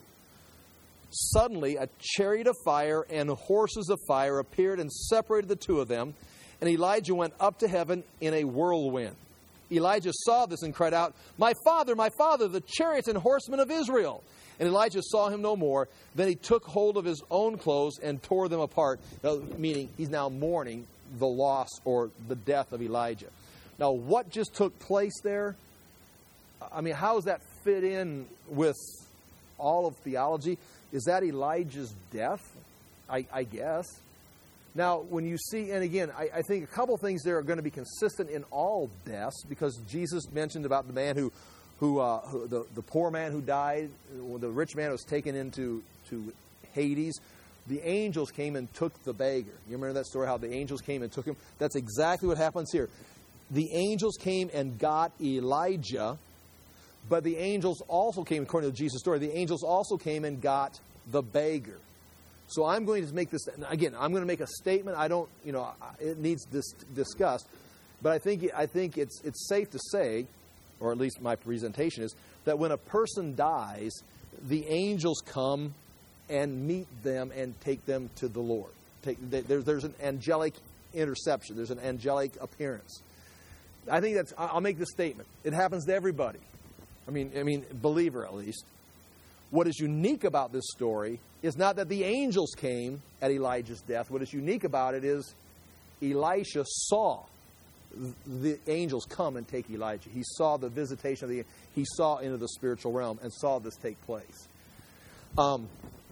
suddenly a chariot of fire and horses of fire appeared and separated the two of them. and Elijah went up to heaven in a whirlwind. Elijah saw this and cried out, "My father, my father, the chariots and horsemen of Israel." And Elijah saw him no more. Then he took hold of his own clothes and tore them apart, meaning he's now mourning the loss or the death of Elijah. Now, what just took place there? I mean, how does that fit in with all of theology? Is that Elijah's death? I, I guess. Now, when you see, and again, I, I think a couple things there are going to be consistent in all deaths, because Jesus mentioned about the man who, who, uh, who the, the poor man who died, the rich man was taken into to Hades. The angels came and took the beggar. You remember that story, how the angels came and took him? That's exactly what happens here. The angels came and got Elijah, but the angels also came, according to Jesus' story, the angels also came and got the beggar. So I'm going to make this, again, I'm going to make a statement. I don't, you know, it needs this discussed. But I think I think it's it's safe to say, or at least my presentation is, that when a person dies, the angels come and meet them and take them to the Lord. Take, there's, there's an angelic interception. There's an angelic appearance. I think that's, I'll make this statement. It happens to everybody. I mean, I mean, believer at least. What is unique about this story is not that the angels came at Elijah's death. What is unique about it is Elisha saw the angels come and take Elijah. He saw the visitation of the, he saw into the spiritual realm and saw this take place. Um,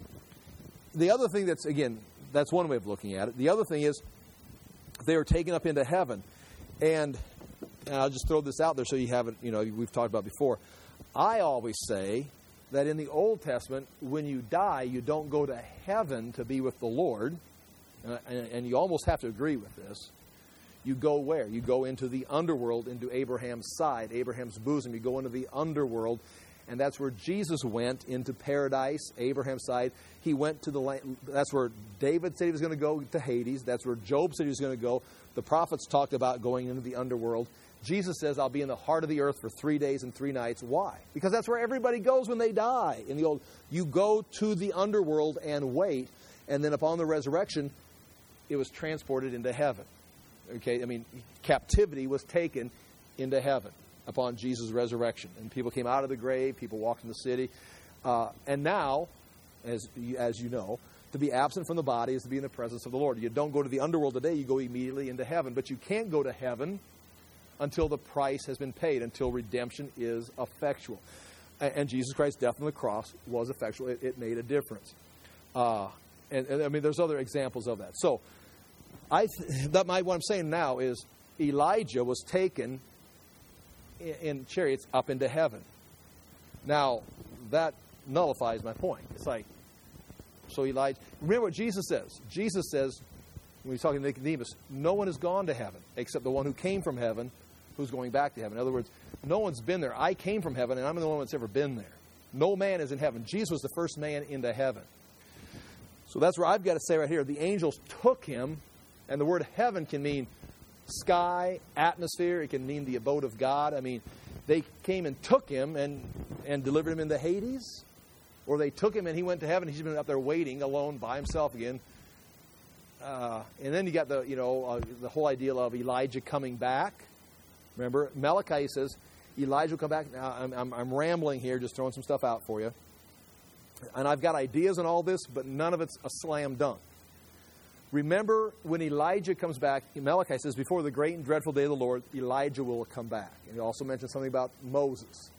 the other thing that's, again, that's one way of looking at it. The other thing is they were taken up into heaven. And, and I'll just throw this out there so you have it, you know, we've talked about before. I always say that in the Old Testament, when you die, you don't go to heaven to be with the Lord. Uh, and, and you almost have to agree with this. You go where? You go into the underworld, into Abraham's side, Abraham's bosom. You go into the underworld, and that's where Jesus went, into paradise, Abraham's side. He went to the land. That's where David said he was going to go, to Hades. That's where Job said he was going to go. The prophets talked about going into the underworld. Jesus says, I'll be in the heart of the earth for three days and three nights. Why? Because that's where everybody goes when they die. In the old, you go to the underworld and wait, and then upon the resurrection, it was transported into heaven. Okay, I mean, captivity was taken into heaven upon Jesus' resurrection. And people came out of the grave, people walked in the city. Uh, and now, as you, as you know, to be absent from the body is to be in the presence of the Lord. You don't go to the underworld today, you go immediately into heaven. But you can't go to heaven until the price has been paid, until redemption is effectual. And, and Jesus Christ's death on the cross was effectual. It, it made a difference. Uh, and, and I mean, there's other examples of that. So, I th- that my, what I'm saying now is Elijah was taken in, in chariots up into heaven. Now, that nullifies my point. It's like, so Elijah, remember what Jesus says. Jesus says, when he's talking to Nicodemus, no one has gone to heaven except the one who came from heaven, who's going back to heaven. In other words, no one's been there. I came from heaven, and I'm the one that's ever been there. No man is in heaven. Jesus was the first man into heaven. So that's where I've got to say right here, the angels took him, and the word heaven can mean sky, atmosphere. It can mean the abode of God. I mean, they came and took him and, and delivered him into Hades. Or they took him and he went to heaven. He's been up there waiting alone by himself again. Uh, and then you got the, you know, uh, the whole idea of Elijah coming back. Remember, Malachi says Elijah will come back. Now, I'm, I'm, I'm rambling here, just throwing some stuff out for you. And I've got ideas on all this, but none of it's a slam dunk. Remember, when Elijah comes back, Malachi says, before the great and dreadful day of the Lord, Elijah will come back. And he also mentions something about Moses.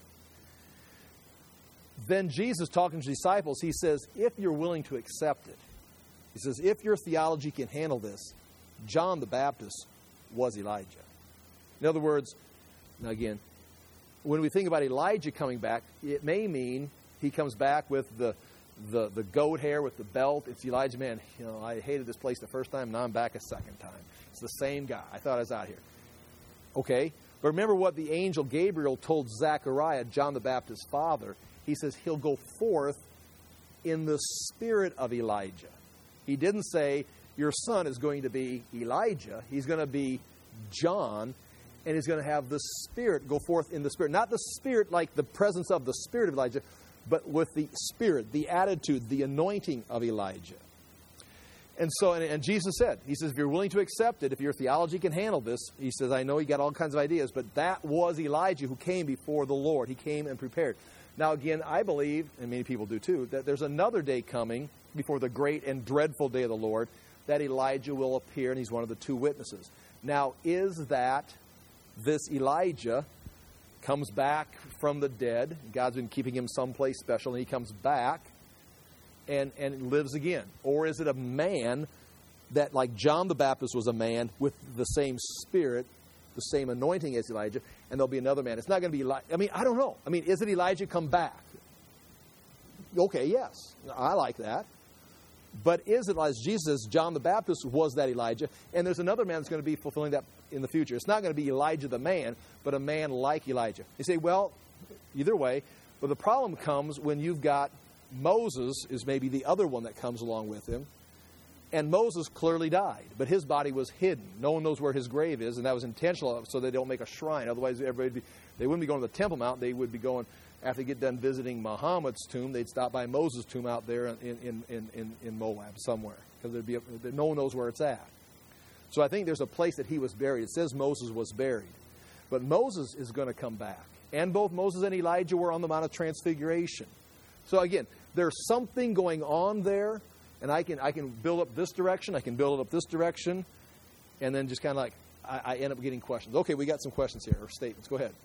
Then Jesus, talking to his disciples, he says, if you're willing to accept it, he says, if your theology can handle this, John the Baptist was Elijah. In other words, now again, when we think about Elijah coming back, it may mean he comes back with the the the goat hair with the belt. It's Elijah, man, you know, I hated this place the first time, now I'm back a second time. It's the same guy. I thought I was out here. Okay, but remember what the angel Gabriel told Zechariah, John the Baptist's father. He says he'll go forth in the spirit of Elijah. He didn't say your son is going to be Elijah. He's going to be John, and he's going to have the Spirit go forth in the Spirit. Not the Spirit like the presence of the Spirit of Elijah, but with the Spirit, the attitude, the anointing of Elijah. And so, and, and Jesus said, he says, if you're willing to accept it, if your theology can handle this, he says, I know you got all kinds of ideas, but that was Elijah who came before the Lord. He came and prepared. Now, again, I believe, and many people do too, that there's another day coming before the great and dreadful day of the Lord that Elijah will appear, and he's one of the two witnesses. Now, is that this Elijah comes back from the dead? God's been keeping him someplace special, and he comes back and, and lives again. Or is it a man that, like John the Baptist was a man with the same spirit, the same anointing as Elijah, and there'll be another man? It's not going to be Elijah. I mean, I don't know. I mean, is it Elijah come back? Okay, yes. I like that. But is it, as Jesus says, John the Baptist was that Elijah, and there's another man that's going to be fulfilling that in the future. It's not going to be Elijah the man, but a man like Elijah. You say, well, either way, but the problem comes when you've got Moses is maybe the other one that comes along with him, and Moses clearly died, but his body was hidden. No one knows where his grave is, and that was intentional so they don't make a shrine. Otherwise, everybody would be, they wouldn't be going to the Temple Mount. They would be going, after they get done visiting Muhammad's tomb, they'd stop by Moses' tomb out there in, in, in, in, in Moab somewhere, because there'd be a, no one knows where it's at. So I think there's a place that he was buried. It says Moses was buried. But Moses is going to come back. And both Moses and Elijah were on the Mount of Transfiguration. So again, there's something going on there, and I can I can build up this direction, I can build it up this direction, and then just kind of like, I, I end up getting questions. Okay, we got some questions here, or statements. Go ahead.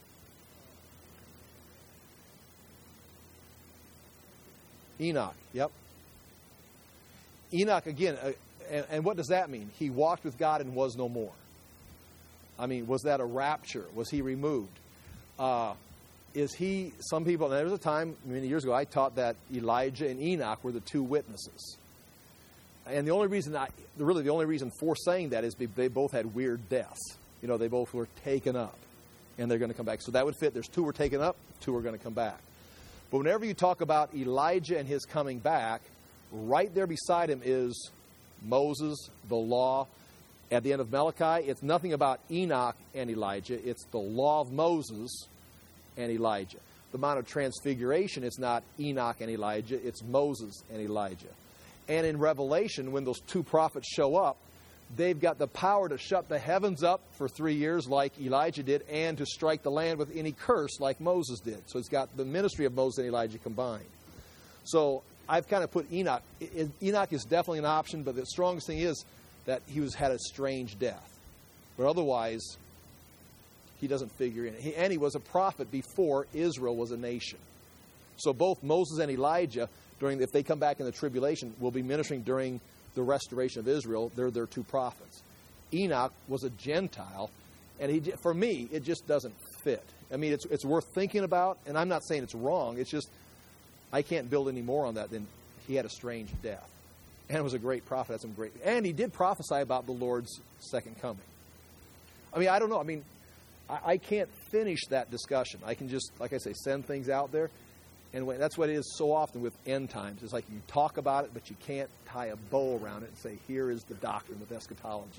Enoch, yep. Enoch, again, uh, and, and what does that mean? He walked with God and was no more. I mean, was that a rapture? Was he removed? Uh, is he, some people, and there was a time many years ago I taught that Elijah and Enoch were the two witnesses. And the only reason, I, really the only reason for saying that is they both had weird deaths. You know, they both were taken up, and they're going to come back. So that would fit. There's two were taken up, two are going to come back. But whenever you talk about Elijah and his coming back, right there beside him is Moses, the law. At the end of Malachi, it's nothing about Enoch and Elijah. It's the law of Moses and Elijah. The Mount of Transfiguration, it's not Enoch and Elijah. It's Moses and Elijah. And in Revelation, when those two prophets show up, they've got the power to shut the heavens up for three years like Elijah did, and to strike the land with any curse like Moses did. So it's got the ministry of Moses and Elijah combined. So I've kind of put Enoch. Enoch is definitely an option, but the strongest thing is that he was had a strange death. But otherwise, he doesn't figure in. He, and he was a prophet before Israel was a nation. So both Moses and Elijah, during if they come back in the tribulation, will be ministering during the restoration of Israel. They're their two prophets. Enoch was a Gentile, and he, for me, it just doesn't fit. I mean, it's it's worth thinking about, and I'm not saying it's wrong. It's just I can't build any more on that than he had a strange death, and was a great prophet. Had some great, and he did prophesy about the Lord's second coming. I mean, I don't know. I mean, I, I can't finish that discussion. I can just, like I say, send things out there. And when, that's what it is so often with end times. It's like you talk about it, but you can't tie a bow around it and say, here is the doctrine of eschatology.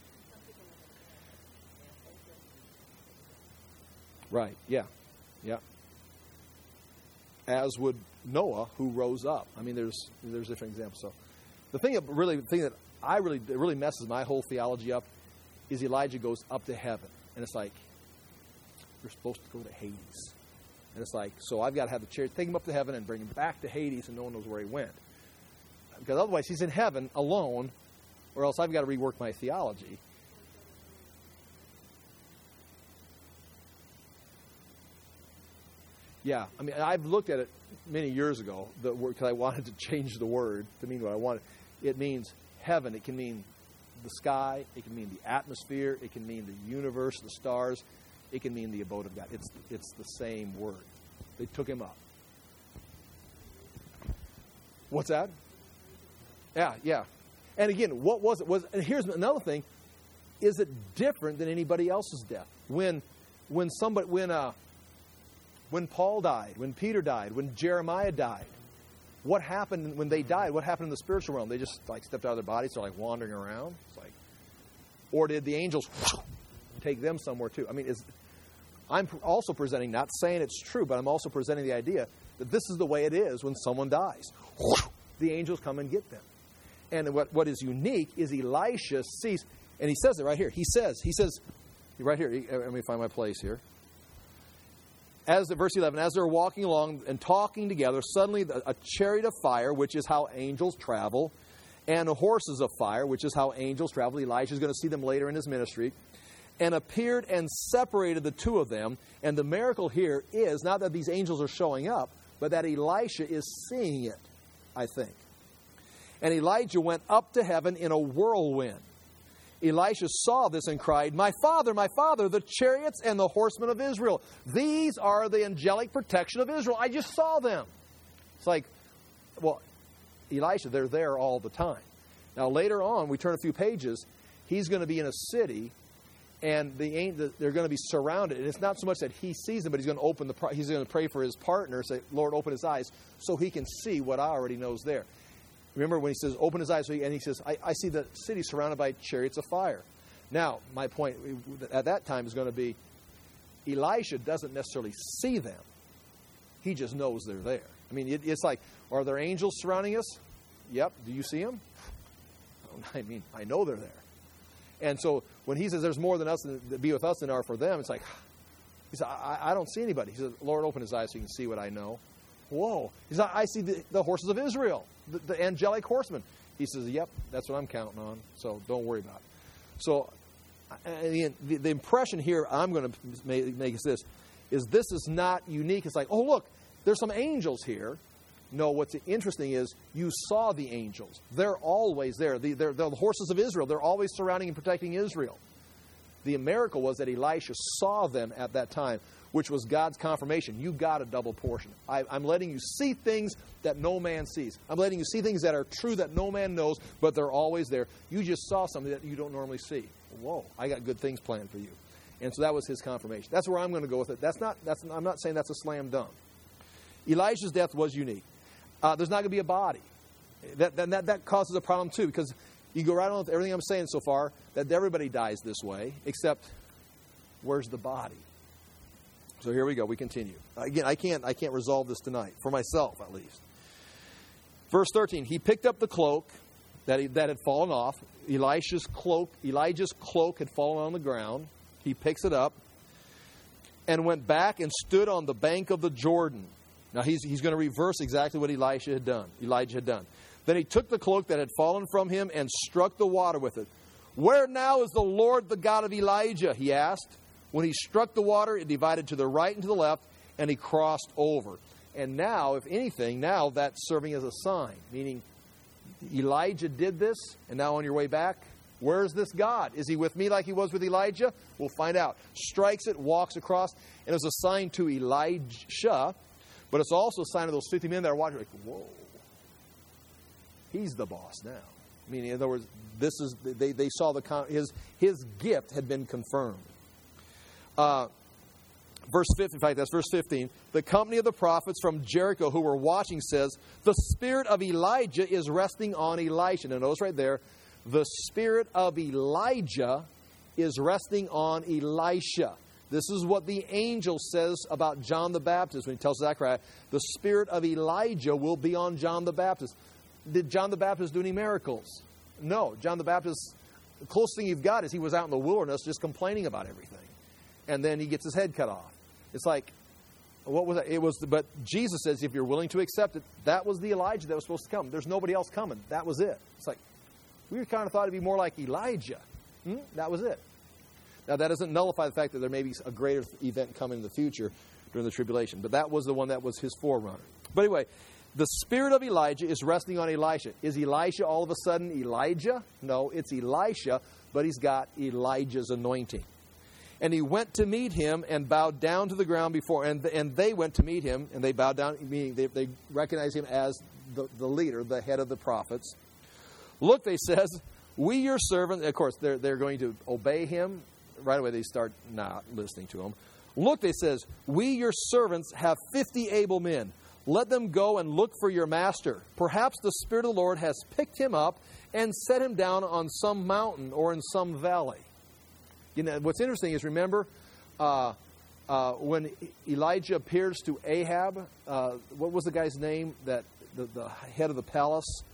Right, yeah, yeah. As would Noah, who rose up. I mean, there's there's different examples. So the thing that really, the thing that I really, that really messes my whole theology up is Elijah goes up to heaven. And it's like, you're supposed to go to Hades. And it's like, so I've got to have the chariot take him up to heaven and bring him back to Hades, and no one knows where he went. Because otherwise he's in heaven alone, or else I've got to rework my theology. Yeah, I mean, I've looked at it many years ago, because I wanted to change the word to mean what I wanted. It means heaven. It can mean the sky. It can mean the atmosphere. It can mean the universe, the stars. It can mean the abode of God. It's it's the same word. They took him up. What's that? Yeah, yeah. And again, what was it? Was and here's another thing: is it different than anybody else's death? When when somebody when uh when Paul died, when Peter died, when Jeremiah died, what happened when they died? What happened in the spiritual realm? They just like stepped out of their bodies, they're like wandering around. It's like, or did the angels take them somewhere too? I mean, is I'm also presenting, not saying it's true, but I'm also presenting the idea that this is the way it is when someone dies. The angels come and get them. And what, what is unique is Elisha sees, and he says it right here. He says, he says, right here, let me find my place here. As the verse eleven, as they're walking along and talking together, suddenly a chariot of fire, which is how angels travel, and horses of fire, which is how angels travel. Elijah is going to see them later in his ministry. And appeared and separated the two of them. And the miracle here is not that these angels are showing up, but that Elisha is seeing it, I think. And Elijah went up to heaven in a whirlwind. Elisha saw this and cried, "My father, my father, the chariots and the horsemen of Israel. These are the angelic protection of Israel. I just saw them." It's like, well, Elisha, they're there all the time. Now, later on, we turn a few pages, he's going to be in a city, and the, they're going to be surrounded. And it's not so much that he sees them, but he's going to open the. He's going to pray for his partner, say, "Lord, open his eyes," so he can see what I already know is there. Remember when he says, "Open his eyes," and he says, I, I see the city surrounded by chariots of fire. Now, my point at that time is going to be, Elisha doesn't necessarily see them. He just knows they're there. I mean, it, it's like, are there angels surrounding us? Yep. Do you see them? I mean, I know they're there. And so when he says there's more than us to be with us than are for them, it's like, he said, I, I don't see anybody. He says, "Lord, open his eyes so you can see what I know." Whoa. He says, I see the, the horses of Israel, the, the angelic horsemen. He says, "Yep, that's what I'm counting on, so don't worry about it." So the, the impression here I'm going to make, make is this, is this is not unique. It's like, oh, look, there's some angels here. No, what's interesting is you saw the angels. They're always there. The, they're, they're the horses of Israel. They're always surrounding and protecting Israel. The miracle was that Elisha saw them at that time, which was God's confirmation. You got a double portion. I, I'm letting you see things that no man sees. I'm letting you see things that are true that no man knows, but they're always there. You just saw something that you don't normally see. Whoa, I got good things planned for you. And so that was his confirmation. That's where I'm going to go with it. That's not. That's. I'm not saying that's a slam dunk. Elijah's death was unique. Uh, there's not going to be a body. That, that, that causes a problem too, because you go right on with everything I'm saying so far, that everybody dies this way, except where's the body? So here we go. We continue. Again, I can't, I can't resolve this tonight, for myself at least. Verse thirteen, he picked up the cloak that, he, that had fallen off. Elisha's cloak, Elijah's cloak had fallen on the ground. He picks it up and went back and stood on the bank of the Jordan. Now, he's, he's going to reverse exactly what Elisha had done, Elijah had done. Then he took the cloak that had fallen from him and struck the water with it. "Where now is the Lord, the God of Elijah?" he asked. When he struck the water, it divided to the right and to the left, and he crossed over. And now, if anything, now that's serving as a sign, meaning Elijah did this, and now on your way back, where's this God? Is he with me like he was with Elijah? We'll find out. Strikes it, walks across, and it's a sign to Elijah. But it's also a sign of those fifty men that are watching, like, whoa, he's the boss now. Meaning, in other words, this is they, they saw the his his gift had been confirmed. Uh, verse fifteen, in fact, that's verse fifteen. The company of the prophets from Jericho who were watching says, "The spirit of Elijah is resting on Elisha." Now, notice right there, the spirit of Elijah is resting on Elisha. This is what the angel says about John the Baptist when he tells Zechariah, the spirit of Elijah will be on John the Baptist. Did John the Baptist do any miracles? No. John the Baptist, the closest thing you've got is he was out in the wilderness just complaining about everything. And then he gets his head cut off. It's like, what was it? It was, but Jesus says if you're willing to accept it, that was the Elijah that was supposed to come. There's nobody else coming. That was it. It's like, we kind of thought it'd be more like Elijah. Hmm? That was it. Now, that doesn't nullify the fact that there may be a greater event coming in the future during the tribulation. But that was the one that was his forerunner. But anyway, the spirit of Elijah is resting on Elisha. Is Elisha all of a sudden Elijah? No, it's Elisha, but he's got Elijah's anointing. And he went to meet him and bowed down to the ground before. And, and they went to meet him, and they bowed down, meaning they, they recognized him as the, the leader, the head of the prophets. "Look," they says, "we your servants," of course, they're, they're going to obey him. Right away, they start not listening to him. "Look," they says, "we, your servants, have fifty able men. Let them go and look for your master. Perhaps the Spirit of the Lord has picked him up and set him down on some mountain or in some valley." You know, what's interesting is, remember, uh, uh, when Elijah appears to Ahab, uh, what was the guy's name? That the, the head of the palace?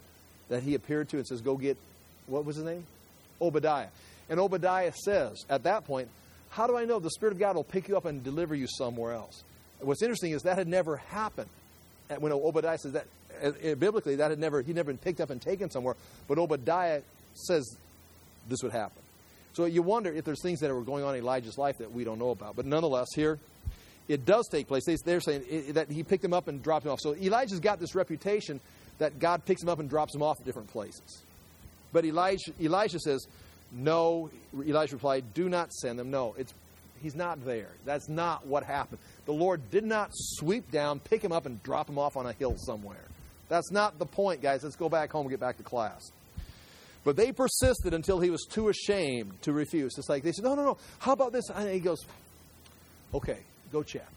that he appeared to and says, go get, what was his name? Obadiah. And Obadiah says, at that point, how do I know the Spirit of God will pick you up and deliver you somewhere else? What's interesting is that had never happened. When Obadiah says that, uh, biblically, that had never, he'd never been picked up and taken somewhere. But Obadiah says this would happen. So you wonder if there's things that were going on in Elijah's life that we don't know about. But nonetheless, here, it does take place. They're saying it, that he picked him up and dropped him off. So Elijah's got this reputation that God picks him up and drops him off at different places. But Elijah, Elijah says, no. Elijah replied, do not send them. No, it's he's not there. That's not what happened. The Lord did not sweep down, pick him up, and drop him off on a hill somewhere. That's not the point, guys. Let's go back home and get back to class. But they persisted until he was too ashamed to refuse. It's like they said, no, no, no. How about this? And he goes, okay, go check.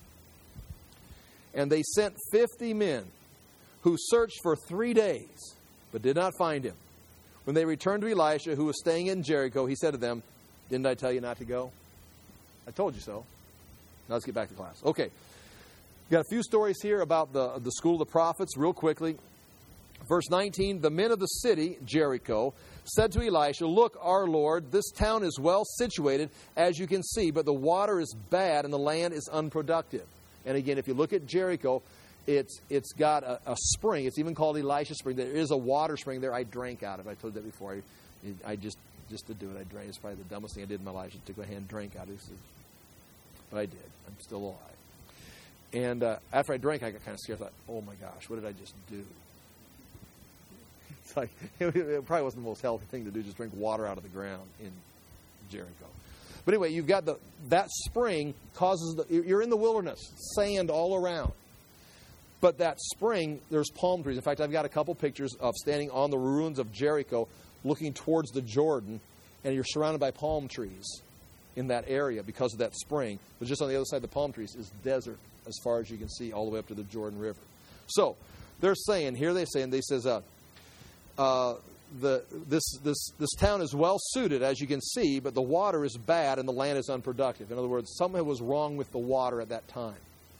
And they sent fifty men who searched for three days, but did not find him. When they returned to Elisha, who was staying in Jericho, he said to them, didn't I tell you not to go? I told you so. Now let's get back to class. Okay. We've got a few stories here about the, the school of the prophets real quickly. Verse nineteen, the men of the city, Jericho, said to Elisha, look, our Lord, this town is well situated, as you can see, but the water is bad and the land is unproductive. And again, if you look at Jericho, it's it's got a, a spring. It's even called Elisha Spring. There is a water spring there. I drank out of it. I told you that before. I, I just, just to do it, I drank. It's probably the dumbest thing I did in my life. I took my hand and drank out of it. But I did. I'm still alive. And uh, after I drank, I got kind of scared. I thought, oh my gosh, what did I just do? It's like, it probably wasn't the most healthy thing to do, just drink water out of the ground in Jericho. But anyway, you've got the, that spring causes, the, you're in the wilderness, sand all around. But that spring, there's palm trees. In fact, I've got a couple pictures of standing on the ruins of Jericho, looking towards the Jordan, and you're surrounded by palm trees in that area because of that spring. But just on the other side of the palm trees is desert as far as you can see all the way up to the Jordan River. So they're saying, here they're saying, they says, uh, uh, the this this this town is well suited, as you can see, but the water is bad and the land is unproductive. In other words, something was wrong with the water at that time.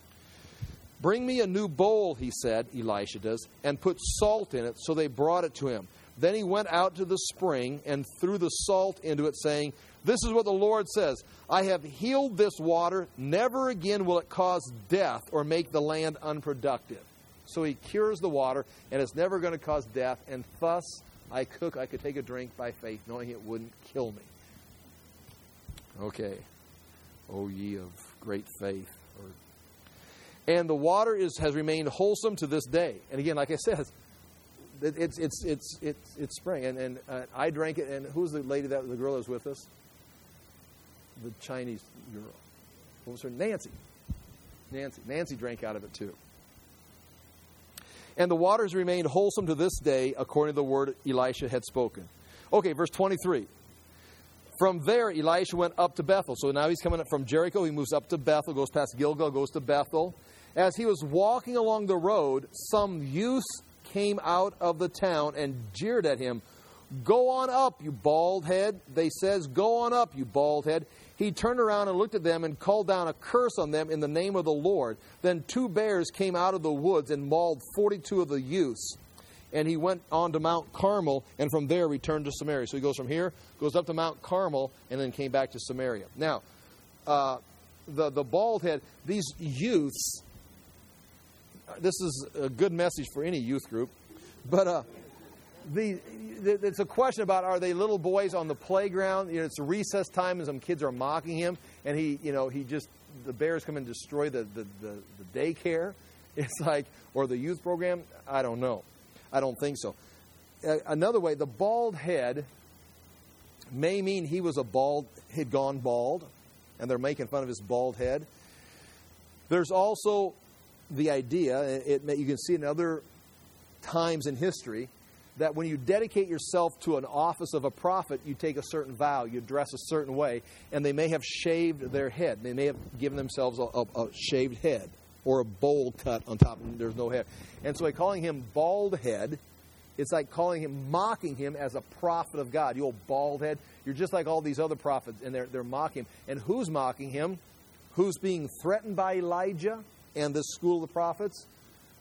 Bring me a new bowl, he said, Elisha does, and put salt in it. So they brought it to him. Then he went out to the spring and threw the salt into it, saying, this is what the Lord says, I have healed this water. Never again will it cause death or make the land unproductive. So he cures the water, and it's never going to cause death. And thus I cook, I could take a drink by faith, knowing it wouldn't kill me. Okay. O ye of great faith. Or, and the water is has remained wholesome to this day. And again, like I said, it, it's it's it's it's it's spring. And and uh, I drank it. And who's the lady that the girl that was with us? The Chinese girl. What was her? Nancy. Nancy. Nancy drank out of it too. And the waters remained wholesome to this day, according to the word Elisha had spoken. Okay, verse twenty-three. From there, Elisha went up to Bethel. So now he's coming up from Jericho. He moves up to Bethel, goes past Gilgal, goes to Bethel. As he was walking along the road, some youths came out of the town and jeered at him. Go on up, you bald head. They says, go on up, you bald head. He turned around and looked at them and called down a curse on them in the name of the Lord. Then two bears came out of the woods and mauled forty-two of the youths. And he went on to Mount Carmel, and from there returned to Samaria. So he goes from here, goes up to Mount Carmel, and then came back to Samaria. Now, uh, the, the bald head, these youths, this is a good message for any youth group, but uh, the, it's a question about, are they little boys on the playground? You know, it's recess time, and some kids are mocking him, and he, you know, he just, the bears come and destroy the, the, the, the daycare. It's like, or the youth program. I don't know. I don't think so. Uh, another way, the bald head may mean he was a bald, had gone bald, and they're making fun of his bald head. There's also the idea, it, it, you can see in other times in history, that when you dedicate yourself to an office of a prophet, you take a certain vow, you dress a certain way, and they may have shaved their head. They may have given themselves a, a, a shaved head or a bowl cut on top, and there's no hair. And so by calling him bald head, it's like calling him, mocking him as a prophet of God. You old bald head, you're just like all these other prophets, and they're, they're mocking him. And who's mocking him? Who's being threatened by Elijah and this school of the prophets?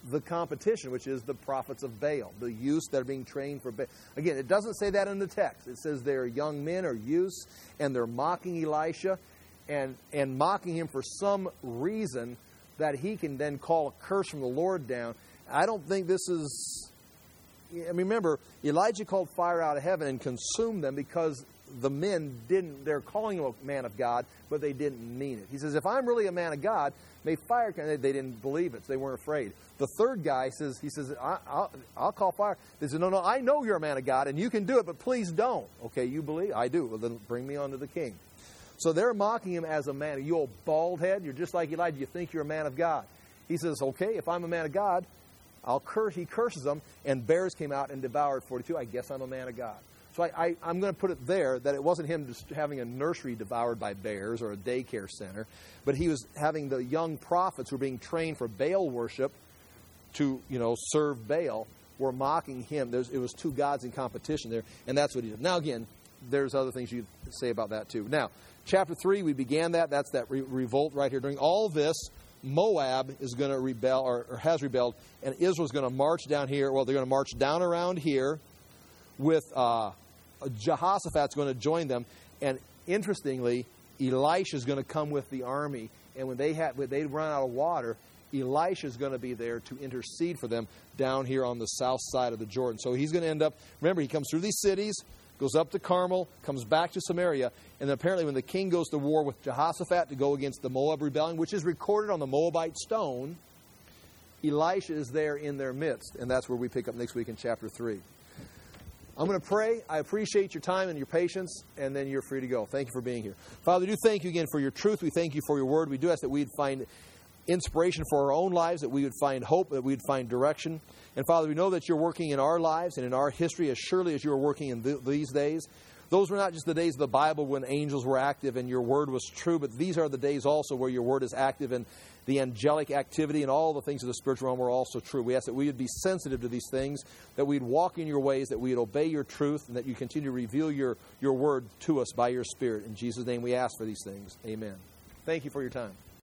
the competition, which is the prophets of Baal, the youths that are being trained for Baal. Again, it doesn't say that in the text. It says they're young men or youths, and they're mocking Elisha and, and mocking him for some reason that he can then call a curse from the Lord down. I don't think this is... I mean, remember, Elijah called fire out of heaven and consumed them because the men didn't, they're calling him a man of God, but they didn't mean it. He says, if I'm really a man of God, may fire come. They didn't believe it, so they weren't afraid. The third guy says, he says, I, I'll, I'll call fire. They said, no, no, I know you're a man of God, and you can do it, but please don't. Okay, you believe? I do. Well, then bring me on to the king. So they're mocking him as a man. You old bald head, you're just like Elijah. You think you're a man of God. He says, okay, if I'm a man of God, I'll curse. He curses them, and bears came out and devoured forty-two. I guess I'm a man of God. So I, I, I'm going to put it there that it wasn't him just having a nursery devoured by bears or a daycare center, but he was having the young prophets who were being trained for Baal worship to, you know, serve Baal, were mocking him. There's, it was two gods in competition there, and that's what he did. Now, again, there's other things you say about that too. Now, chapter three, we began that. That's that re- revolt right here. During all this, Moab is going to rebel, or, or has rebelled, and Israel's going to march down here. Well, they're going to march down around here with uh, Jehoshaphat's going to join them. And interestingly, Elisha's going to come with the army. And when they had, when they run out of water, Elisha's going to be there to intercede for them down here on the south side of the Jordan. So he's going to end up, remember, he comes through these cities, goes up to Carmel, comes back to Samaria, and then apparently when the king goes to war with Jehoshaphat to go against the Moab rebellion, which is recorded on the Moabite stone, Elisha is there in their midst. And that's where we pick up next week in chapter three. I'm going to pray. I appreciate your time and your patience, and then you're free to go. Thank you for being here. Father, we do thank you again for your truth. We thank you for your word. We do ask that we'd find inspiration for our own lives, that we would find hope, that we'd find direction. And Father, we know that you're working in our lives and in our history as surely as you are working in th- these days. Those were not just the days of the Bible when angels were active and your word was true, but these are the days also where your word is active and the angelic activity and all the things of the spiritual realm are also true. We ask that we would be sensitive to these things, that we'd walk in your ways, that we'd obey your truth, and that you continue to reveal your, your word to us by your Spirit. In Jesus' name we ask for these things. Amen. Thank you for your time.